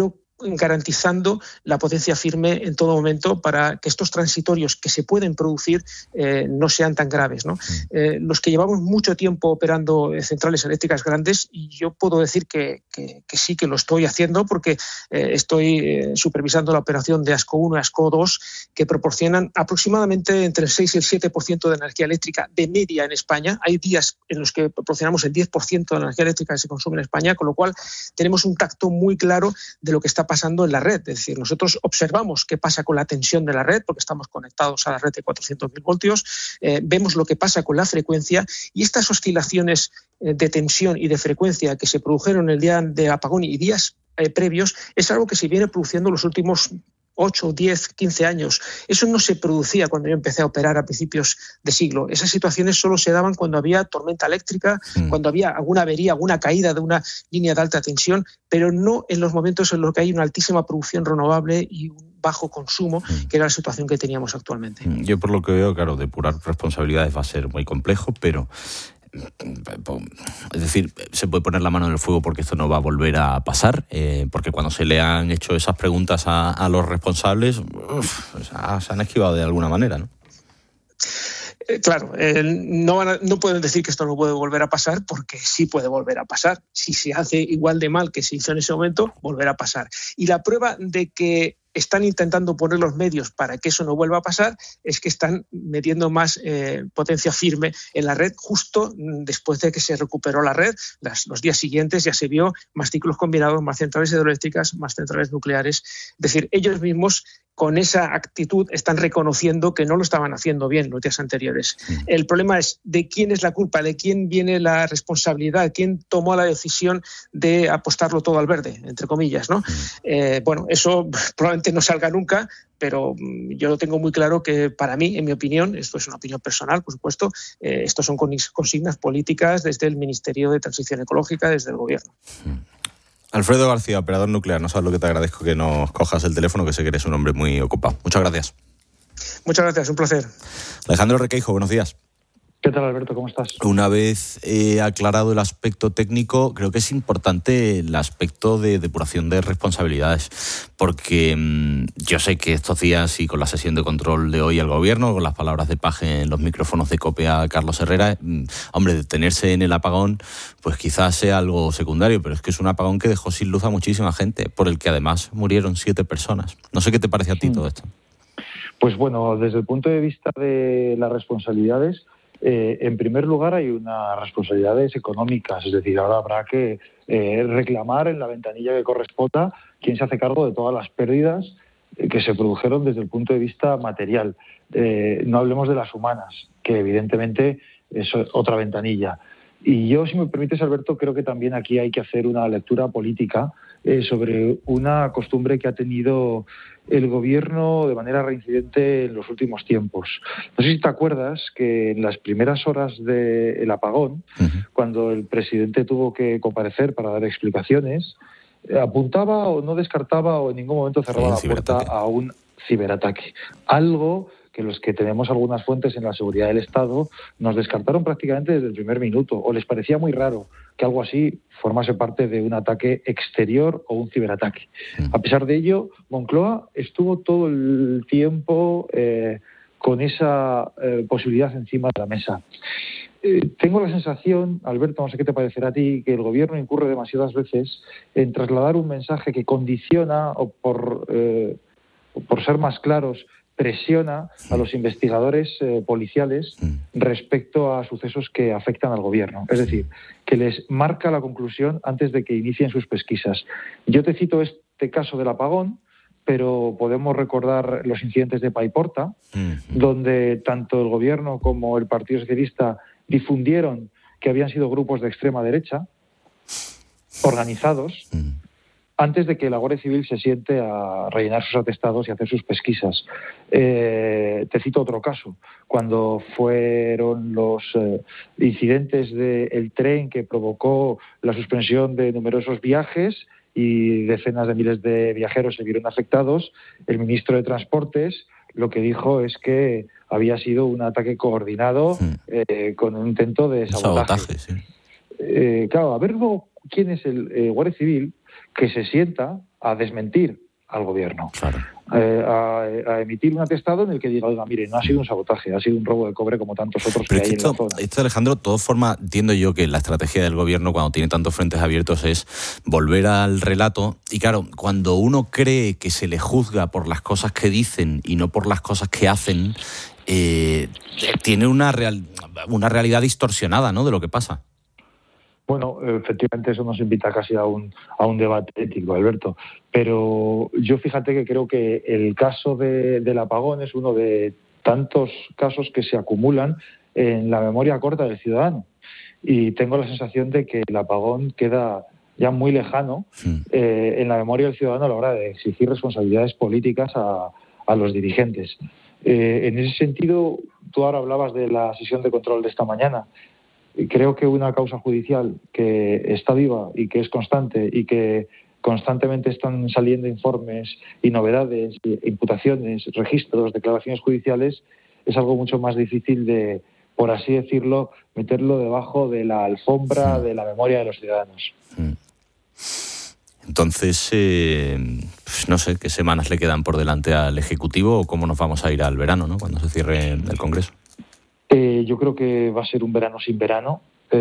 garantizando la potencia firme en todo momento para que estos transitorios que se pueden producir eh, no sean tan graves, ¿no? Eh, los que llevamos mucho tiempo operando centrales eléctricas grandes, y yo puedo decir que, que, que sí que lo estoy haciendo porque eh, estoy eh, supervisando la operación de ASCO uno y ASCO dos, que proporcionan aproximadamente entre el seis y el siete por ciento de energía eléctrica de media en España. Hay días en los que proporcionamos el diez por ciento de la energía eléctrica que se consume en España, con lo cual tenemos un tacto muy claro de lo que está pasando en la red. Es decir, nosotros observamos qué pasa con la tensión de la red, porque estamos conectados a la red de cuatrocientos mil voltios, eh, vemos lo que pasa con la frecuencia, y estas oscilaciones eh, de tensión y de frecuencia que se produjeron el día de apagón y días eh, previos es algo que se viene produciendo los últimos ocho, diez, quince años. Eso no se producía cuando yo empecé a operar a principios de siglo. Esas situaciones solo se daban cuando había tormenta eléctrica, mm. cuando había alguna avería, alguna caída de una línea de alta tensión, pero no en los momentos en los que hay una altísima producción renovable y un bajo consumo, mm. que era la situación que teníamos actualmente. Yo, por lo que veo, claro, depurar responsabilidades va a ser muy complejo, pero es decir, se puede poner la mano en el fuego porque esto no va a volver a pasar, eh, porque cuando se le han hecho esas preguntas a, a los responsables, uf, o sea, se han esquivado de alguna manera, ¿no? Eh, claro, eh, no, van a, no pueden decir que esto no puede volver a pasar, porque sí puede volver a pasar. Si se hace igual de mal que se hizo en ese momento, volverá a pasar. Y la prueba de que están intentando poner los medios para que eso no vuelva a pasar es que están metiendo más eh, potencia firme en la red justo después de que se recuperó la red. Las, los días siguientes ya se vio más ciclos combinados, más centrales hidroeléctricas, más centrales nucleares. Es decir, ellos mismos con esa actitud están reconociendo que no lo estaban haciendo bien los días anteriores. Mm. El problema es de quién es la culpa, de quién viene la responsabilidad, quién tomó la decisión de apostarlo todo al verde, entre comillas, ¿no? Mm. Eh, bueno, eso probablemente no salga nunca, pero yo lo tengo muy claro que para mí, en mi opinión, esto es una opinión personal, por supuesto, eh, esto son consignas políticas desde el Ministerio de Transición Ecológica, desde el Gobierno. Mm. Alfredo García, operador nuclear, no sabes lo que te agradezco que nos cojas el teléfono, que sé que eres un hombre muy ocupado. Muchas gracias. Muchas gracias, un placer. Alejandro Requeijo, buenos días. ¿Qué tal, Alberto? ¿Cómo estás? Una vez eh, aclarado el aspecto técnico, creo que es importante el aspecto de depuración de responsabilidades, porque mmm, yo sé que estos días y con la sesión de control de hoy al Gobierno, con las palabras de Paje en los micrófonos de COPE a Carlos Herrera, mmm, hombre, detenerse en el apagón, pues quizás sea algo secundario, pero es que es un apagón que dejó sin luz a muchísima gente, por el que además murieron siete personas. No sé qué te parece a ti mm. todo esto. Pues bueno, desde el punto de vista de las responsabilidades, Eh, en primer lugar, hay unas responsabilidades económicas, es decir, ahora habrá que eh, reclamar en la ventanilla que corresponda quién se hace cargo de todas las pérdidas eh, que se produjeron desde el punto de vista material. Eh, no hablemos de las humanas, que evidentemente es otra ventanilla. Y yo, si me permites, Alberto, creo que también aquí hay que hacer una lectura política eh, sobre una costumbre que ha tenido el Gobierno de manera reincidente en los últimos tiempos. No sé si te acuerdas que en las primeras horas del apagón, uh-huh. cuando el presidente tuvo que comparecer para dar explicaciones, eh, apuntaba o no descartaba o en ningún momento cerraba sí, la puerta a un ciberataque. Algo que los que tenemos algunas fuentes en la seguridad del Estado nos descartaron prácticamente desde el primer minuto, o les parecía muy raro que algo así formase parte de un ataque exterior o un ciberataque. A pesar de ello, Moncloa estuvo todo el tiempo eh, con esa eh, posibilidad encima de la mesa. Eh, tengo la sensación, Alberto, no sé qué te parecerá a ti, que el Gobierno incurre demasiadas veces en trasladar un mensaje que condiciona o por, eh, por ser más claros, presiona a los investigadores eh, policiales respecto a sucesos que afectan al Gobierno. Es decir, que les marca la conclusión antes de que inicien sus pesquisas. Yo te cito este caso del apagón, pero podemos recordar los incidentes de Paiporta, uh-huh. donde tanto el Gobierno como el Partido Socialista difundieron que habían sido grupos de extrema derecha, organizados, uh-huh. antes de que la Guardia Civil se siente a rellenar sus atestados y hacer sus pesquisas. Eh, te cito otro caso, cuando fueron los eh, incidentes del tren que provocó la suspensión de numerosos viajes y decenas de miles de viajeros se vieron afectados, el ministro de Transportes lo que dijo es que había sido un ataque coordinado sí. eh, con un intento de sabotaje. sabotaje sí. eh, claro, a ver luego quién es el eh, Guardia Civil que se sienta a desmentir al gobierno, claro. eh, a, a emitir un atestado en el que diga, oiga, mire, no ha sido un sabotaje, ha sido un robo de cobre como tantos otros Pero que hay esto, en la zona. Esto, Alejandro, de todas formas, entiendo yo que la estrategia del gobierno cuando tiene tantos frentes abiertos es volver al relato. Y claro, cuando uno cree que se le juzga por las cosas que dicen y no por las cosas que hacen, eh, tiene una, real, una realidad distorsionada, ¿no?, de lo que pasa. Bueno, efectivamente eso nos invita casi a un, a un debate ético, Alberto. Pero yo fíjate que creo que el caso de, del apagón es uno de tantos casos que se acumulan en la memoria corta del ciudadano. Y tengo la sensación de que el apagón queda ya muy lejano eh, en la memoria del ciudadano a la hora de exigir responsabilidades políticas a, a los dirigentes. Eh, en ese sentido, tú ahora hablabas de la sesión de control de esta mañana. Creo que una causa judicial que está viva y que es constante y que constantemente están saliendo informes y novedades, imputaciones, registros, declaraciones judiciales, es algo mucho más difícil de, por así decirlo, meterlo debajo de la alfombra de la memoria de los ciudadanos. Entonces, eh, pues no sé qué semanas le quedan por delante al Ejecutivo o cómo nos vamos a ir al verano, ¿no?, cuando se cierre el Congreso. Eh, yo creo que va a ser un verano sin verano.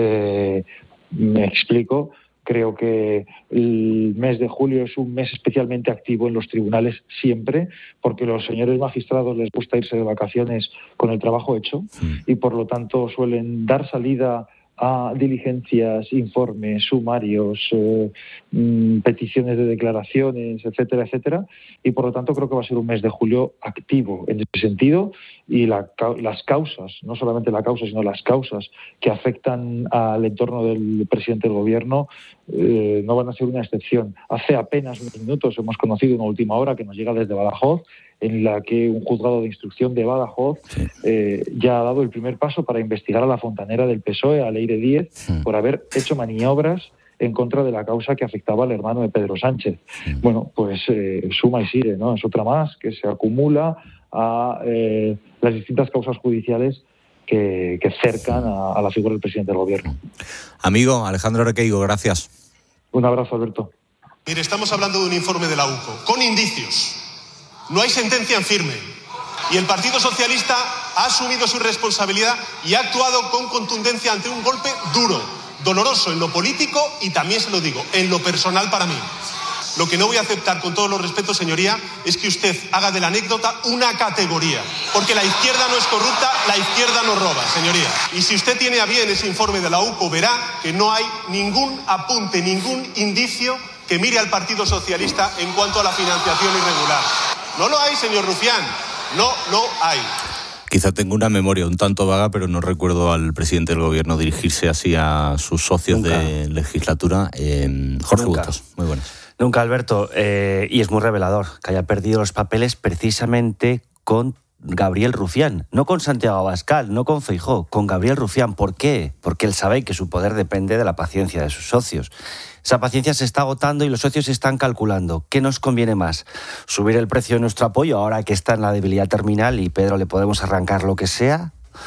Eh, me explico. Creo que el mes de julio es un mes especialmente activo en los tribunales siempre, porque a los señores magistrados les gusta irse de vacaciones con el trabajo hecho y por lo tanto suelen dar salida a diligencias, informes, sumarios, eh, mmm, peticiones de declaraciones, etcétera, etcétera, y por lo tanto creo que va a ser un mes de julio activo en ese sentido y la, las causas, no solamente la causa, sino las causas que afectan al entorno del presidente del gobierno eh, no van a ser una excepción. Hace apenas unos minutos hemos conocido una última hora que nos llega desde Badajoz, en la que un juzgado de instrucción de Badajoz eh, ya ha dado el primer paso para investigar a la fontanera del P S O E, a Leire Díez, sí. por haber hecho maniobras en contra de la causa que afectaba al hermano de Pedro Sánchez. Sí. Bueno, pues eh, suma y sigue, ¿no? Es otra más que se acumula a eh, las distintas causas judiciales que, que cercan a, a la figura del presidente del gobierno. Amigo Alejandro Requeigo, gracias. Un abrazo, Alberto. Mire, estamos hablando de un informe de la U C O, con indicios. No hay sentencia en firme. Y el Partido Socialista ha asumido su responsabilidad y ha actuado con contundencia ante un golpe duro, doloroso en lo político y también, se lo digo, en lo personal para mí. Lo que no voy a aceptar, con todos los respetos, señoría, es que usted haga de la anécdota una categoría. Porque la izquierda no es corrupta, la izquierda no roba, señoría. Y si usted tiene a bien ese informe de la U C O, verá que no hay ningún apunte, ningún indicio que mire al Partido Socialista en cuanto a la financiación irregular. No lo hay, señor Rufián, no lo hay. Quizá tengo una memoria un tanto vaga, pero no recuerdo al presidente del gobierno dirigirse así a sus socios Nunca. de legislatura. Eh, Jorge Nunca. Bustos, muy buenas. Nunca, Alberto, eh, y es muy revelador que haya perdido los papeles precisamente con Gabriel Rufián, no con Santiago Abascal, no con Feijóo, con Gabriel Rufián. ¿Por qué? Porque él sabe que su poder depende de la paciencia de sus socios. Esa paciencia se está agotando y los socios están calculando. ¿Qué nos conviene más? ¿Subir el precio de nuestro apoyo ahora que está en la debilidad terminal y Pedro le podemos arrancar lo que sea?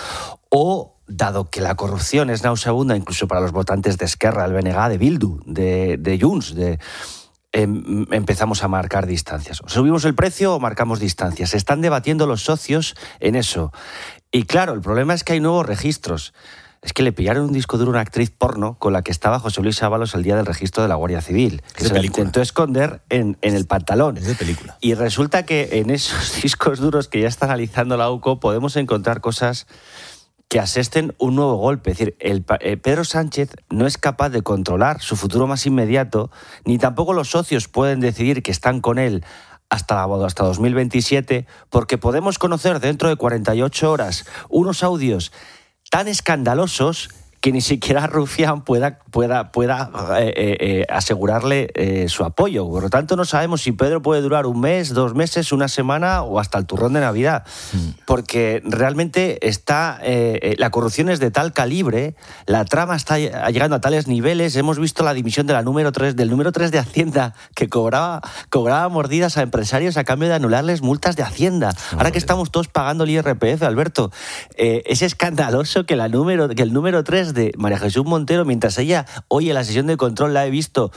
¿O, dado que la corrupción es nauseabunda incluso para los votantes de Esquerra, del B N G, de Bildu, de, de Junts, de... Em, empezamos a marcar distancias? ¿O subimos el precio o marcamos distancias? Se están debatiendo los socios en eso. Y claro, el problema es que hay nuevos registros. Es que le pillaron un disco duro a una actriz porno con la que estaba José Luis Ábalos el día del registro de la Guardia Civil, que se la intentó esconder en, en el pantalón. Es de película. Y resulta que en esos discos duros que ya está analizando la U C O podemos encontrar cosas que asesten un nuevo golpe. Es decir, el, eh, Pedro Sánchez no es capaz de controlar su futuro más inmediato, ni tampoco los socios pueden decidir que están con él hasta, hasta dos mil veintisiete, porque podemos conocer dentro de cuarenta y ocho horas unos audios tan escandalosos que ni siquiera Rufián pueda, pueda, pueda eh, eh, asegurarle eh, su apoyo. Por lo tanto, no sabemos si Pedro puede durar un mes, dos meses, una semana o hasta el turrón de Navidad. Mm. Porque realmente está eh, la corrupción es de tal calibre, la trama está llegando a tales niveles. Hemos visto la dimisión de la número tres, del número tres de Hacienda, que cobraba, cobraba mordidas a empresarios a cambio de anularles multas de Hacienda. No, Ahora que estamos todos pagando el I R P F, Alberto, eh, es escandaloso que, la número, que el número tres de María Jesús Montero, mientras ella hoy en la sesión de control la he visto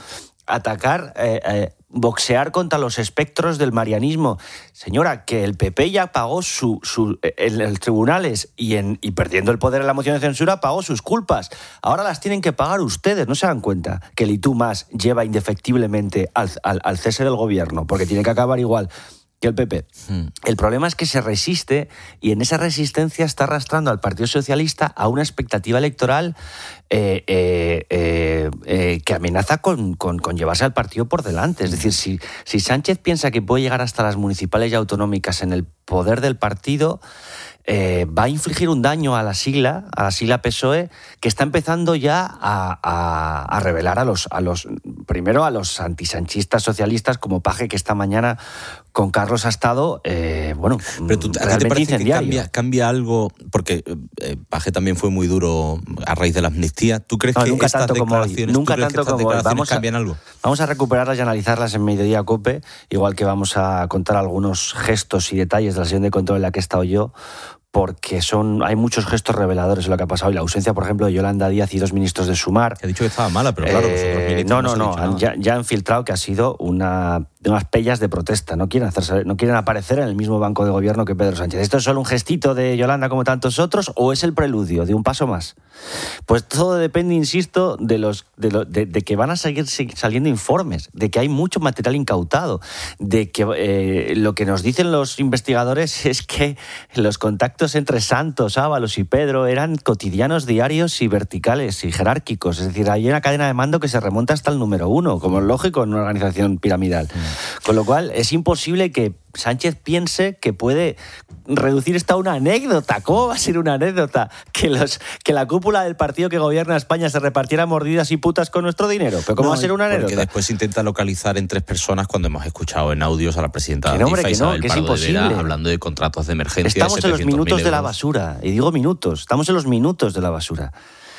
atacar, eh, eh, boxear contra los espectros del marianismo. Señora, que el P P ya pagó su, su en los tribunales y, en, y perdiendo el poder en la moción de censura pagó sus culpas. Ahora las tienen que pagar ustedes. ¿No se dan cuenta que el Y Tú Más lleva indefectiblemente al, al, al cese del gobierno? Porque tiene que acabar igual que el P P. Hmm. El problema es que se resiste y en esa resistencia está arrastrando al Partido Socialista a una expectativa electoral eh, eh, eh, eh, que amenaza con, con, con llevarse al partido por delante. Es decir, si, si Sánchez piensa que puede llegar hasta las municipales y autonómicas en el poder del partido, eh, va a infligir un daño a la sigla, a la sigla P S O E, que está empezando ya a, a, a revelar a los, a los, primero a los antisanchistas socialistas como Paje, que esta mañana con Carlos ha estado, eh, bueno, pero tú, ¿a ti te parece que cambia, cambia algo? Porque eh, Paje también fue muy duro a raíz de la amnistía. ¿Tú crees no, que nunca estas tanto declaraciones, como hoy, nunca ¿tú crees tanto que estas como hoy. Vamos cambian a, algo? Vamos a recuperarlas y analizarlas en Mediodía COPE, igual que vamos a contar algunos gestos y detalles de la sesión de control en la que he estado yo, porque son hay muchos gestos reveladores en lo que ha pasado. Y la ausencia, por ejemplo, de Yolanda Díaz y dos ministros de Sumar. Ha dicho que estaba mala, pero claro, eh, los otros ministros no, no, no, no, se ha dicho ya, ya han filtrado que ha sido una, unas pellas de protesta. No quieren hacerse, no quieren aparecer en el mismo banco de gobierno que Pedro Sánchez. ¿Esto es solo un gestito de Yolanda como tantos otros o es el preludio de un paso más? Pues todo depende, insisto, de los de, lo, de, de que van a seguir saliendo informes, de que hay mucho material incautado, de que eh, lo que nos dicen los investigadores es que los contactos entre Santos, Ábalos y Pedro eran cotidianos, diarios y verticales y jerárquicos. Es decir, hay una cadena de mando que se remonta hasta el número uno, como es lógico en una organización piramidal. Mm. Con lo cual es imposible que Sánchez piense que puede reducir esto a una anécdota. ¿Cómo va a ser una anécdota? Que los que la cúpula del partido que gobierna España se repartiera mordidas y putas con nuestro dinero. ¿Pero cómo no, va a ser una anécdota? Porque después intenta localizar en tres personas cuando hemos escuchado en audios a la presidenta que no, hombre, Isabel que no, que Pardo es imposible. de Vera hablando de contratos de emergencia. Estamos de en los minutos de la euros. basura. Y digo minutos. Estamos en los minutos de la basura.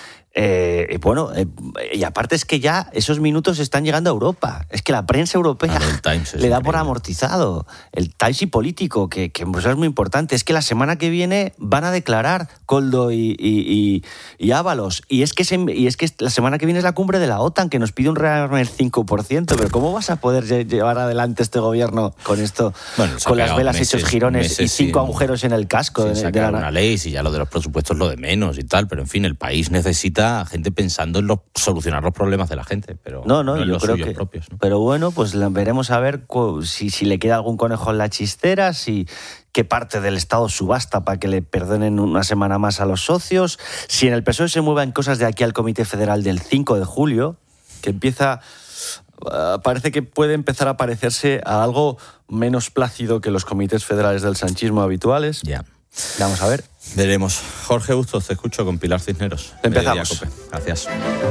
Eh, bueno, eh, y aparte es que ya esos minutos están llegando a Europa. Es que la prensa europea claro, le da por amortizado. El Times y político, que, que pues es muy importante. Es que la semana que viene van a declarar Koldo y, y, y, y Ábalos. Y es, que se, y es que la semana que viene es la cumbre de la OTAN, que nos pide un rearme del cinco por ciento. Pero ¿cómo vas a poder llevar adelante este gobierno con esto? Bueno, con las velas meses, hechos jirones y cinco sin, agujeros en el casco. Sin de, sacar de la... una ley, si ya lo de los presupuestos es lo de menos y tal. Pero en fin, el país necesita gente pensando en lo, solucionar los problemas de la gente, pero no, no, no en yo los creo suyos que, propios. ¿No? Pero bueno, pues veremos a ver si, si le queda algún conejo en la chistera, si qué parte del Estado subasta para que le perdonen una semana más a los socios, si en el P S O E se mueven cosas de aquí al Comité Federal del cinco de julio, que empieza... Uh, parece que puede empezar a parecerse a algo menos plácido que los comités federales del sanchismo habituales. Ya. Vamos a ver. Veremos. Jorge Bustos, te escucho con Pilar Cisneros. Empezamos. Gracias.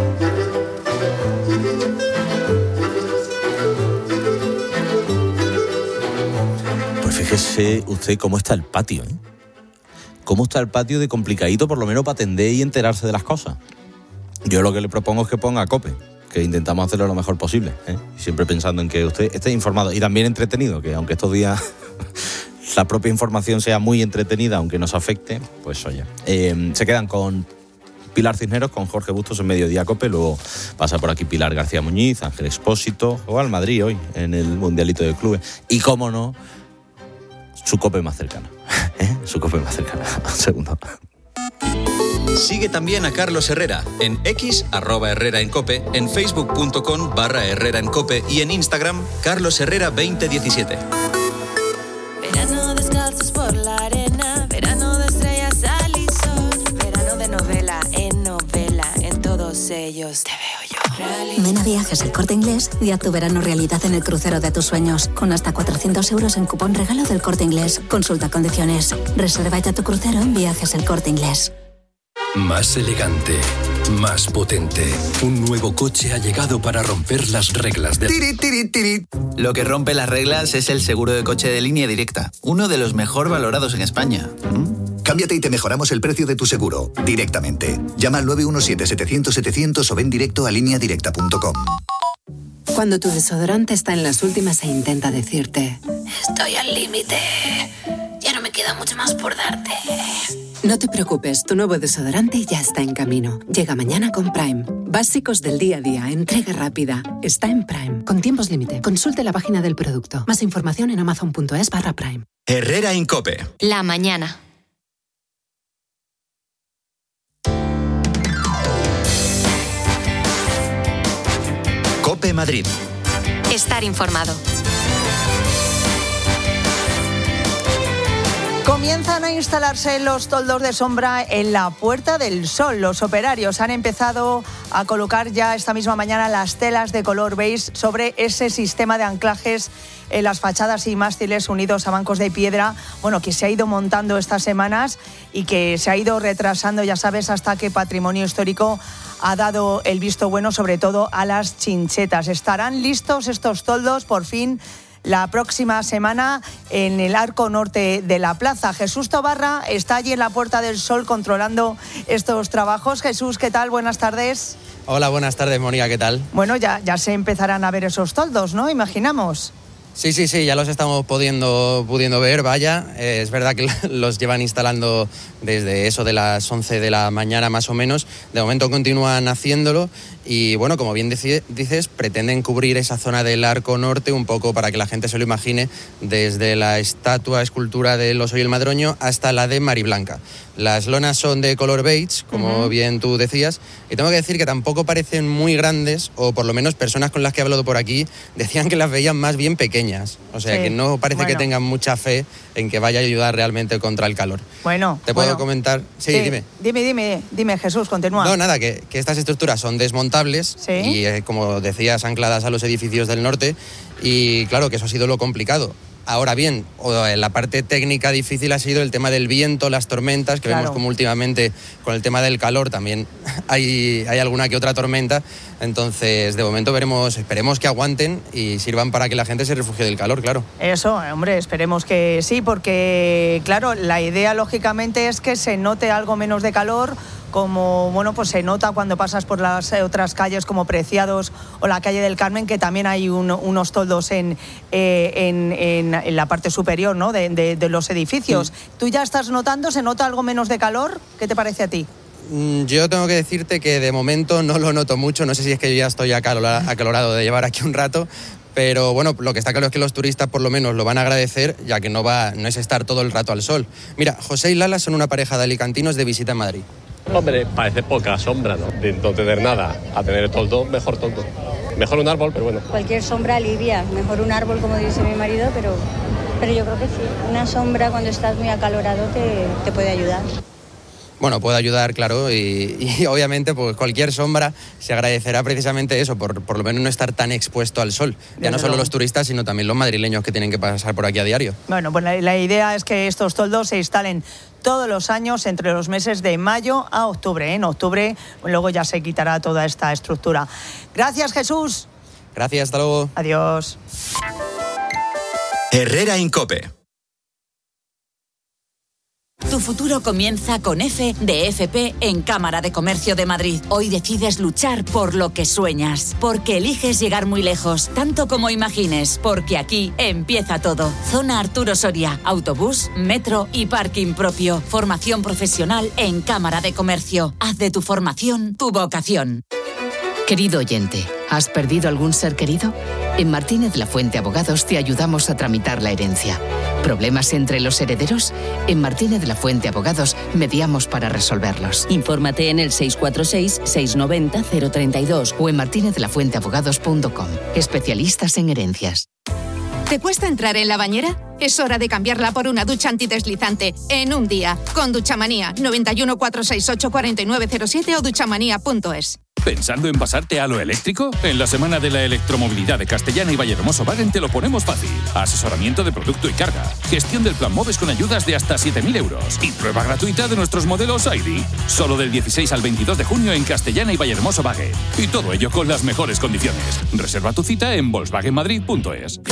Pues fíjese usted cómo está el patio, ¿eh? Cómo está el patio de complicadito, por lo menos para atender y enterarse de las cosas. Yo lo que le propongo es que ponga COPE, que intentamos hacerlo lo mejor posible, ¿eh? Siempre pensando en que usted esté informado y también entretenido, que aunque estos días la propia información sea muy entretenida, aunque nos afecte, pues oye. Eh, se quedan con Pilar Cisneros, con Jorge Bustos en Mediodía COPE, luego pasa por aquí Pilar García Muñiz, Ángel Expósito, juega al Madrid hoy en el Mundialito de Clubes, y cómo no, su COPE más cercana, ¿eh? Su COPE más cercana. Un segundo. Sigue también a Carlos Herrera en X, arroba Herrera en Cope, en facebook.com barra Herrera en Cope y en Instagram, Carlos Herrera veinte diecisiete. Verano descalzos por la arena, verano de estrellas, sal y sol, verano de novela en novela, en todos ellos te veo yo. Ven a Viajes El Corte Inglés y haz tu verano realidad en el crucero de tus sueños, con hasta cuatrocientos euros en cupón regalo del Corte Inglés. Consulta condiciones. Reserva ya tu crucero en Viajes El Corte Inglés. Más elegante, más potente. Un nuevo coche ha llegado para romper las reglas de... Tiri, tiri, tiri. Lo que rompe las reglas es el seguro de coche de Línea Directa, uno de los mejor valorados en España. ¿Mm? Cámbiate y te mejoramos el precio de tu seguro, directamente. Llama al nueve uno siete, setecientos, setecientos o ven directo a línea directa punto com. Cuando tu desodorante está en las últimas e intenta decirte: estoy al límite, ya no me queda mucho más por darte. No te preocupes, tu nuevo desodorante ya está en camino. Llega mañana con Prime. Básicos del día a día, entrega rápida. Está en Prime. Con tiempos límite. Consulte la página del producto. Más información en amazon.es barra Prime. Herrera Incope. La mañana. Cope Madrid. Estar informado. Comienzan a instalarse los toldos de sombra en la Puerta del Sol. Los operarios han empezado a colocar ya esta misma mañana las telas de color beige sobre ese sistema de anclajes en las fachadas y mástiles unidos a bancos de piedra, bueno, que se ha ido montando estas semanas y que se ha ido retrasando, ya sabes, hasta que Patrimonio Histórico ha dado el visto bueno, sobre todo a las chinchetas. ¿Estarán listos estos toldos por fin la próxima semana en el arco norte de la plaza? Jesús Tobarra está allí en la Puerta del Sol controlando estos trabajos. Jesús, ¿qué tal? Buenas tardes. Hola, buenas tardes, Mónica, ¿qué tal? Bueno, ya, ya se empezarán a ver esos toldos, ¿no? Imaginamos. Sí, sí, sí, ya los estamos pudiendo, pudiendo ver, vaya. Eh, es verdad que los llevan instalando desde eso de las once de la mañana más o menos. De momento continúan haciéndolo y, bueno, como bien dices, pretenden cubrir esa zona del arco norte un poco para que la gente se lo imagine, desde la estatua, escultura del Oso y el Madroño hasta la de Mariblanca. Las lonas son de color beige, como uh-huh. bien tú decías, y tengo que decir que tampoco parecen muy grandes, o por lo menos personas con las que he hablado por aquí decían que las veían más bien pequeñas. O sea, sí. que no parece bueno. que tengan mucha fe en que vaya a ayudar realmente contra el calor. Bueno. ¿Te puedo bueno. comentar? Sí, sí, dime. Dime, dime, dime, Jesús, continúa. No, nada, que, que estas estructuras son desmontables ¿Sí? y, eh, como decías, ancladas a los edificios del norte, y claro que eso ha sido lo complicado. Ahora bien, la parte técnica difícil ha sido el tema del viento, las tormentas, que claro. vemos como últimamente con el tema del calor también hay, hay alguna que otra tormenta. Entonces, de momento veremos, esperemos que aguanten y sirvan para que la gente se refugie del calor, claro. Eso, hombre, esperemos que sí, porque, claro, la idea lógicamente es que se note algo menos de calor, como bueno, pues se nota cuando pasas por las otras calles como Preciados o la calle del Carmen, que también hay un, unos toldos en, eh, en, en, en la parte superior, ¿no? de, de, de los edificios. Sí. ¿Tú ya estás notando, se nota algo menos de calor? ¿Qué te parece a ti? Yo tengo que decirte que de momento no lo noto mucho, no sé si es que yo ya estoy acalorado de llevar aquí un rato, pero bueno, lo que está claro es que los turistas por lo menos lo van a agradecer, ya que no, va, no es estar todo el rato al sol. Mira, José y Lala son una pareja de alicantinos de visita en Madrid. Hombre, parece poca sombra, ¿no? De no tener nada, a tener el toldo, mejor toldo. Mejor un árbol, pero bueno. Cualquier sombra alivia, mejor un árbol, como dice mi marido, pero, pero yo creo que sí. Una sombra cuando estás muy acalorado te, te puede ayudar. Bueno, puede ayudar, claro, y, y obviamente pues cualquier sombra se agradecerá precisamente eso, por, por lo menos no estar tan expuesto al sol. Ya Desde no solo luego. Los turistas, sino también los madrileños que tienen que pasar por aquí a diario. Bueno, pues la, la idea es que estos toldos se instalen todos los años entre los meses de mayo a octubre. ¿eh? En octubre luego ya se quitará toda esta estructura. Gracias, Jesús. Gracias, hasta luego. Adiós. Herrera Incope. Tu futuro comienza con F de F P en Cámara de Comercio de Madrid. Hoy decides luchar por lo que sueñas, porque eliges llegar muy lejos, tanto como imagines, porque aquí empieza todo. Zona Arturo Soria, autobús, metro y parking propio. Formación profesional en Cámara de Comercio. Haz de tu formación tu vocación. Querido oyente, ¿has perdido algún ser querido? En Martínez La Fuente Abogados te ayudamos a tramitar la herencia. ¿Problemas entre los herederos? En Martínez La Fuente Abogados mediamos para resolverlos. Infórmate en el seis cuatro seis, seis nueve cero, cero tres dos o en martinez la fuente abogados punto com. Especialistas en herencias. ¿Te cuesta entrar en la bañera? Es hora de cambiarla por una ducha antideslizante en un día. Con Duchamanía, noventa y uno, cuatrocientos sesenta y ocho, cuarenta y nueve cero siete o duchamanía punto es. ¿Pensando en pasarte a lo eléctrico? En la Semana de la Electromovilidad de Castellana y Vallehermoso Wagen te lo ponemos fácil. Asesoramiento de producto y carga. Gestión del plan MOVES con ayudas de hasta siete mil euros. Y prueba gratuita de nuestros modelos I D. Solo del dieciséis al veintidós de junio en Castellana y Vallehermoso Wagen. Y todo ello con las mejores condiciones. Reserva tu cita en volkswagen madrid punto es.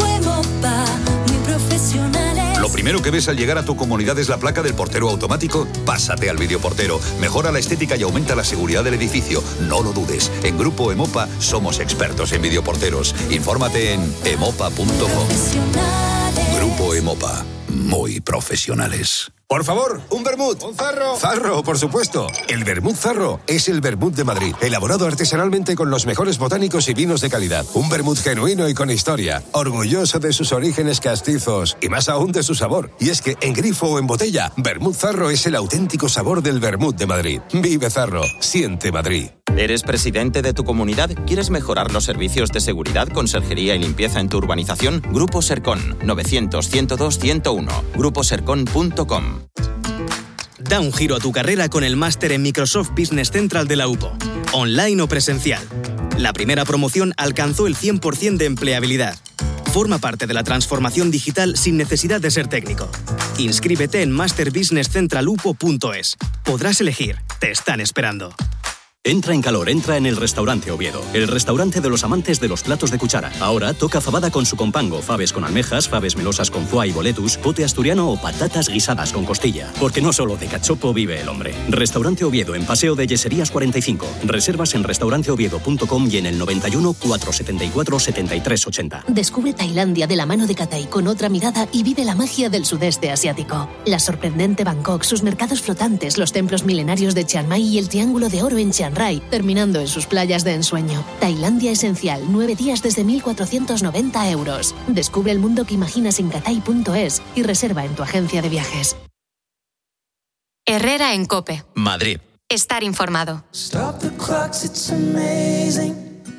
Lo primero que ves al llegar a tu comunidad es la placa del portero automático. Pásate al videoportero. Mejora la estética y aumenta la seguridad del edificio. No lo dudes. En Grupo Emopa somos expertos en videoporteros. Infórmate en emopa punto com. Grupo Emopa. Muy profesionales. Por favor, un vermut. Un zarro. Zarro, por supuesto. El vermut Zarro es el vermut de Madrid, elaborado artesanalmente con los mejores botánicos y vinos de calidad. Un vermut genuino y con historia, orgulloso de sus orígenes castizos y más aún de su sabor. Y es que en grifo o en botella, vermut Zarro es el auténtico sabor del vermut de Madrid. Vive Zarro, siente Madrid. ¿Eres presidente de tu comunidad? ¿Quieres mejorar los servicios de seguridad, conserjería y limpieza en tu urbanización? Grupo Sercon, novecientos, ciento dos, ciento uno. grupo sercon punto com. Da un giro a tu carrera con el máster en Microsoft Business Central de la U P O, online o presencial. La primera promoción alcanzó el cien por ciento de empleabilidad. Forma parte de la transformación digital sin necesidad de ser técnico. Inscríbete en master business central u p o punto es. Podrás elegir. Te están esperando. Entra en calor, entra en el Restaurante Oviedo, el restaurante de los amantes de los platos de cuchara. Ahora toca fabada con su compango, faves con almejas, faves melosas con foie y boletus, pote asturiano o patatas guisadas con costilla. Porque no solo de cachopo vive el hombre. Restaurante Oviedo en Paseo de Yeserías cuarenta y cinco. Reservas en restaurante oviedo punto com y en el noventa y uno, cuatrocientos setenta y cuatro, setenta y tres ochenta. Descubre Tailandia de la mano de Cathay con otra mirada y vive la magia del sudeste asiático. La sorprendente Bangkok, sus mercados flotantes, los templos milenarios de Chiang Mai y el Triángulo de Oro en Chiang Rai, terminando en sus playas de ensueño. Tailandia esencial, nueve días desde mil cuatrocientos noventa euros. Descubre el mundo que imaginas en cathay punto es y reserva en tu agencia de viajes. Herrera en COPE. Madrid. Estar informado. Stop the clocks, it's amazing.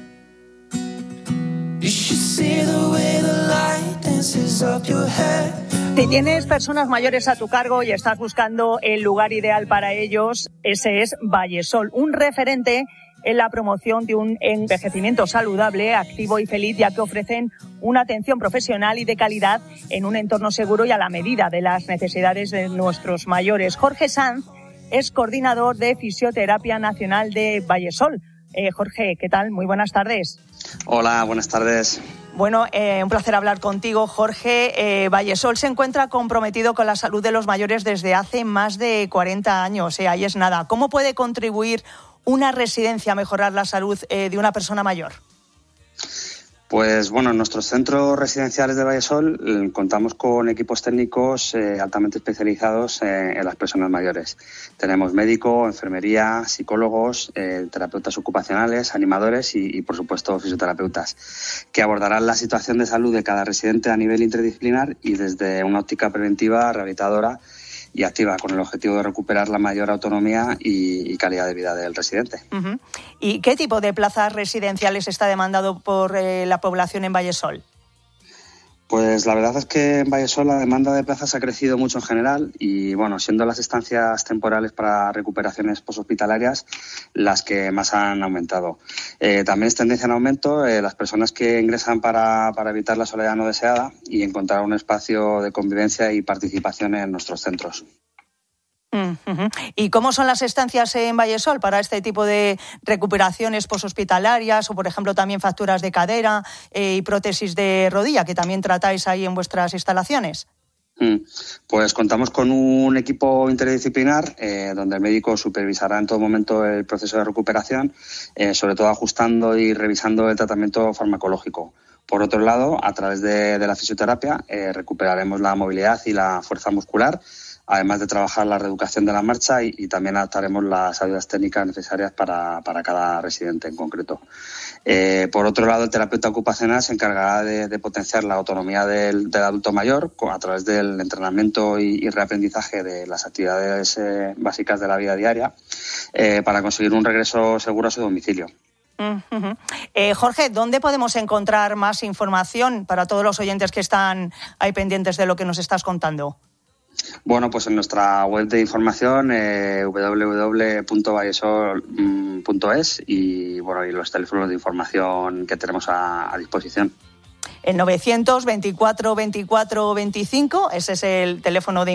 You should see the way the light dances up your hair. Si tienes personas mayores a tu cargo y estás buscando el lugar ideal para ellos, ese es Vallesol, un referente en la promoción de un envejecimiento saludable, activo y feliz, ya que ofrecen una atención profesional y de calidad en un entorno seguro y a la medida de las necesidades de nuestros mayores. Jorge Sanz es coordinador de Fisioterapia Nacional de Vallesol. Eh, Jorge, ¿qué tal? Muy buenas tardes. Hola, buenas tardes. Bueno, eh, un placer hablar contigo, Jorge. Eh, Vallesol se encuentra comprometido con la salud de los mayores desde hace más de cuarenta años. Eh, ahí es nada. ¿Cómo puede contribuir una residencia a mejorar la salud eh, de una persona mayor? Pues bueno, en nuestros centros residenciales de Vallesol eh, contamos con equipos técnicos eh, altamente especializados eh, en las personas mayores. Tenemos médico, enfermería, psicólogos, eh, terapeutas ocupacionales, animadores y, y, por supuesto, fisioterapeutas, que abordarán la situación de salud de cada residente a nivel interdisciplinar y desde una óptica preventiva, rehabilitadora y activa, con el objetivo de recuperar la mayor autonomía y, y calidad de vida del residente. Uh-huh. ¿Y qué tipo de plazas residenciales está demandado por eh, la población en Vallesol? Pues la verdad es que en Vallesol la demanda de plazas ha crecido mucho en general y, bueno, siendo las estancias temporales para recuperaciones poshospitalarias las que más han aumentado. Eh, también es tendencia en aumento eh, las personas que ingresan para, para evitar la soledad no deseada y encontrar un espacio de convivencia y participación en nuestros centros. Uh-huh. ¿Y cómo son las estancias en Vallesol para este tipo de recuperaciones poshospitalarias o, por ejemplo, también fracturas de cadera eh, y prótesis de rodilla, que también tratáis ahí en vuestras instalaciones? Pues contamos con un equipo interdisciplinar eh, donde el médico supervisará en todo momento el proceso de recuperación, eh, sobre todo ajustando y revisando el tratamiento farmacológico. Por otro lado, a través de, de la fisioterapia eh, recuperaremos la movilidad y la fuerza muscular, además de trabajar la reeducación de la marcha y, y también adaptaremos las ayudas técnicas necesarias para, para cada residente en concreto. Eh, por otro lado, el terapeuta ocupacional se encargará de, de potenciar la autonomía del, del adulto mayor a través del entrenamiento y, y reaprendizaje de las actividades eh, básicas de la vida diaria eh, para conseguir un regreso seguro a su domicilio. Uh-huh. Eh, Jorge, ¿dónde podemos encontrar más información para todos los oyentes que están ahí pendientes de lo que nos estás contando? Bueno, pues en nuestra web de información eh, doble u doble u doble u punto vallesol punto es y bueno y los teléfonos de información que tenemos a, a disposición. El novecientos veinticuatro veinticuatro veinticinco, ese es el teléfono de